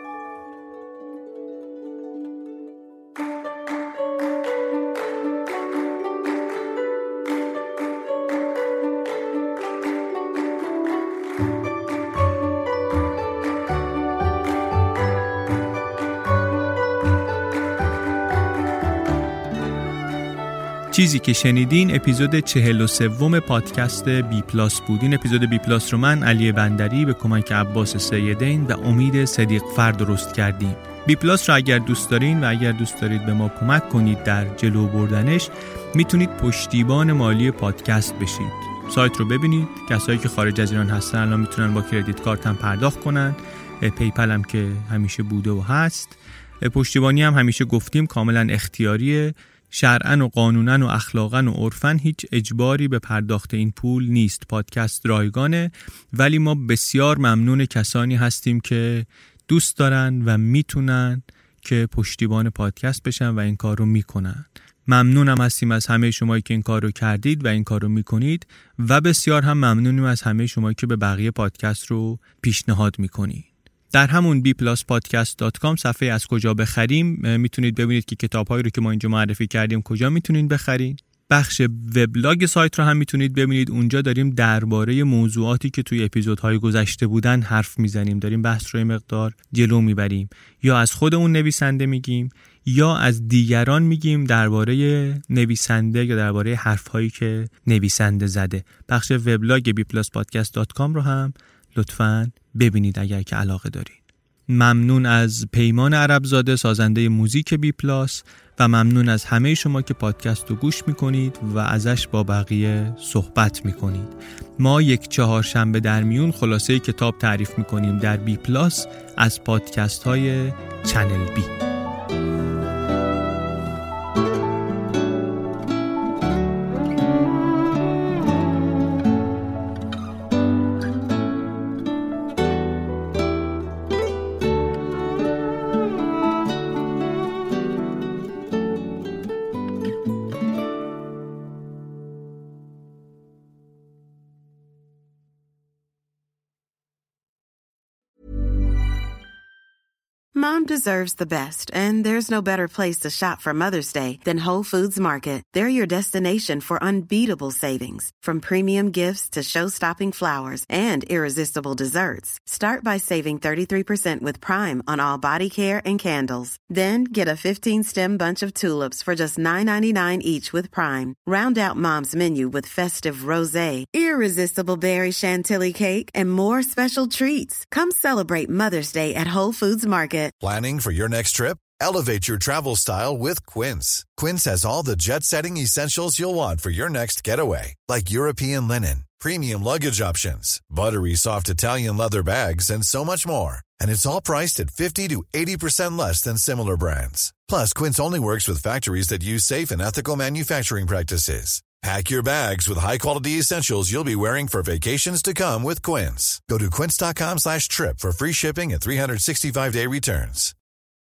چیزی که شنیدین اپیزود 43 پادکست بی پلاس بود. این اپیزود بی پلاس رو من علی بندری به کمک عباس سیدین و امید صدیق فرد درست کردیم. بی پلاس رو اگر دوست دارین و اگر دوست دارید به ما کمک کنید در جلو بردنش میتونید پشتیبان مالی پادکست بشید. سایت رو ببینید. کسایی که خارج از ایران هستن الان میتونن با کردیت کارت هم پرداخت کنن. پیپل هم که همیشه بوده و هست. پشتیبانی هم همیشه گفتیم کاملا اختیاریه. شرعاً و قانوناً و اخلاقاً و عرفاً هیچ اجباری به پرداخت این پول نیست. پادکست رایگانه، ولی ما بسیار ممنون کسانی هستیم که دوست دارن و میتونن که پشتیبان پادکست بشن و این کار رو میکنن. ممنونم هستیم از همه شمایی که این کار رو کردید و این کار رو میکنید و بسیار هم ممنونیم از همه شمایی که به بقیه پادکست رو پیشنهاد میکنید. در همون bpluspodcast.com صفحه از کجا بخریم میتونید ببینید که کتاب‌هایی رو که ما اینجا معرفی کردیم کجا میتونید بخرید. بخش وبلاگ سایت رو هم میتونید ببینید. اونجا داریم درباره موضوعاتی که توی اپیزودهای گذشته بودن حرف میزنیم، داریم بحث رو یه مقدار جلو میبریم، یا از خودمون نویسنده میگیم یا از دیگران میگیم درباره نویسنده یا درباره حرف‌هایی که نویسنده زده. بخش وبلاگ bpluspodcast.com رو هم لطفاً ببینید اگر که علاقه دارید. ممنون از پیمان عربزاده سازنده موزیک بی پلاس و ممنون از همه شما که پادکست رو گوش میکنید و ازش با بقیه صحبت میکنید. ما یک چهارشنبه در میون خلاصه کتاب تعریف میکنیم در بی پلاس از پادکست های چنل بی. Mom deserves the best, and there's no better place to shop for Mother's Day than Whole Foods Market. They're your destination for unbeatable savings, from premium gifts to show-stopping flowers and irresistible desserts. Start by saving 33% with Prime on all body care and candles. Then get a 15-stem bunch of tulips for just $9.99 each with Prime. Round out Mom's menu with festive rosé, irresistible berry chantilly cake, and more special treats. Come celebrate Mother's Day at Whole Foods Market. Planning for your next trip? Elevate your travel style with Quince. Quince has all the jet-setting essentials you'll want for your next getaway, like European linen, premium luggage options, buttery soft Italian leather bags, and so much more. And it's all priced at 50 to 80% less than similar brands. Plus, Quince only works with factories that use safe and ethical manufacturing practices. Pack your bags with high-quality essentials you'll be wearing for vacations to come with Quince. Go to quince.com/trip for free shipping and 365-day returns.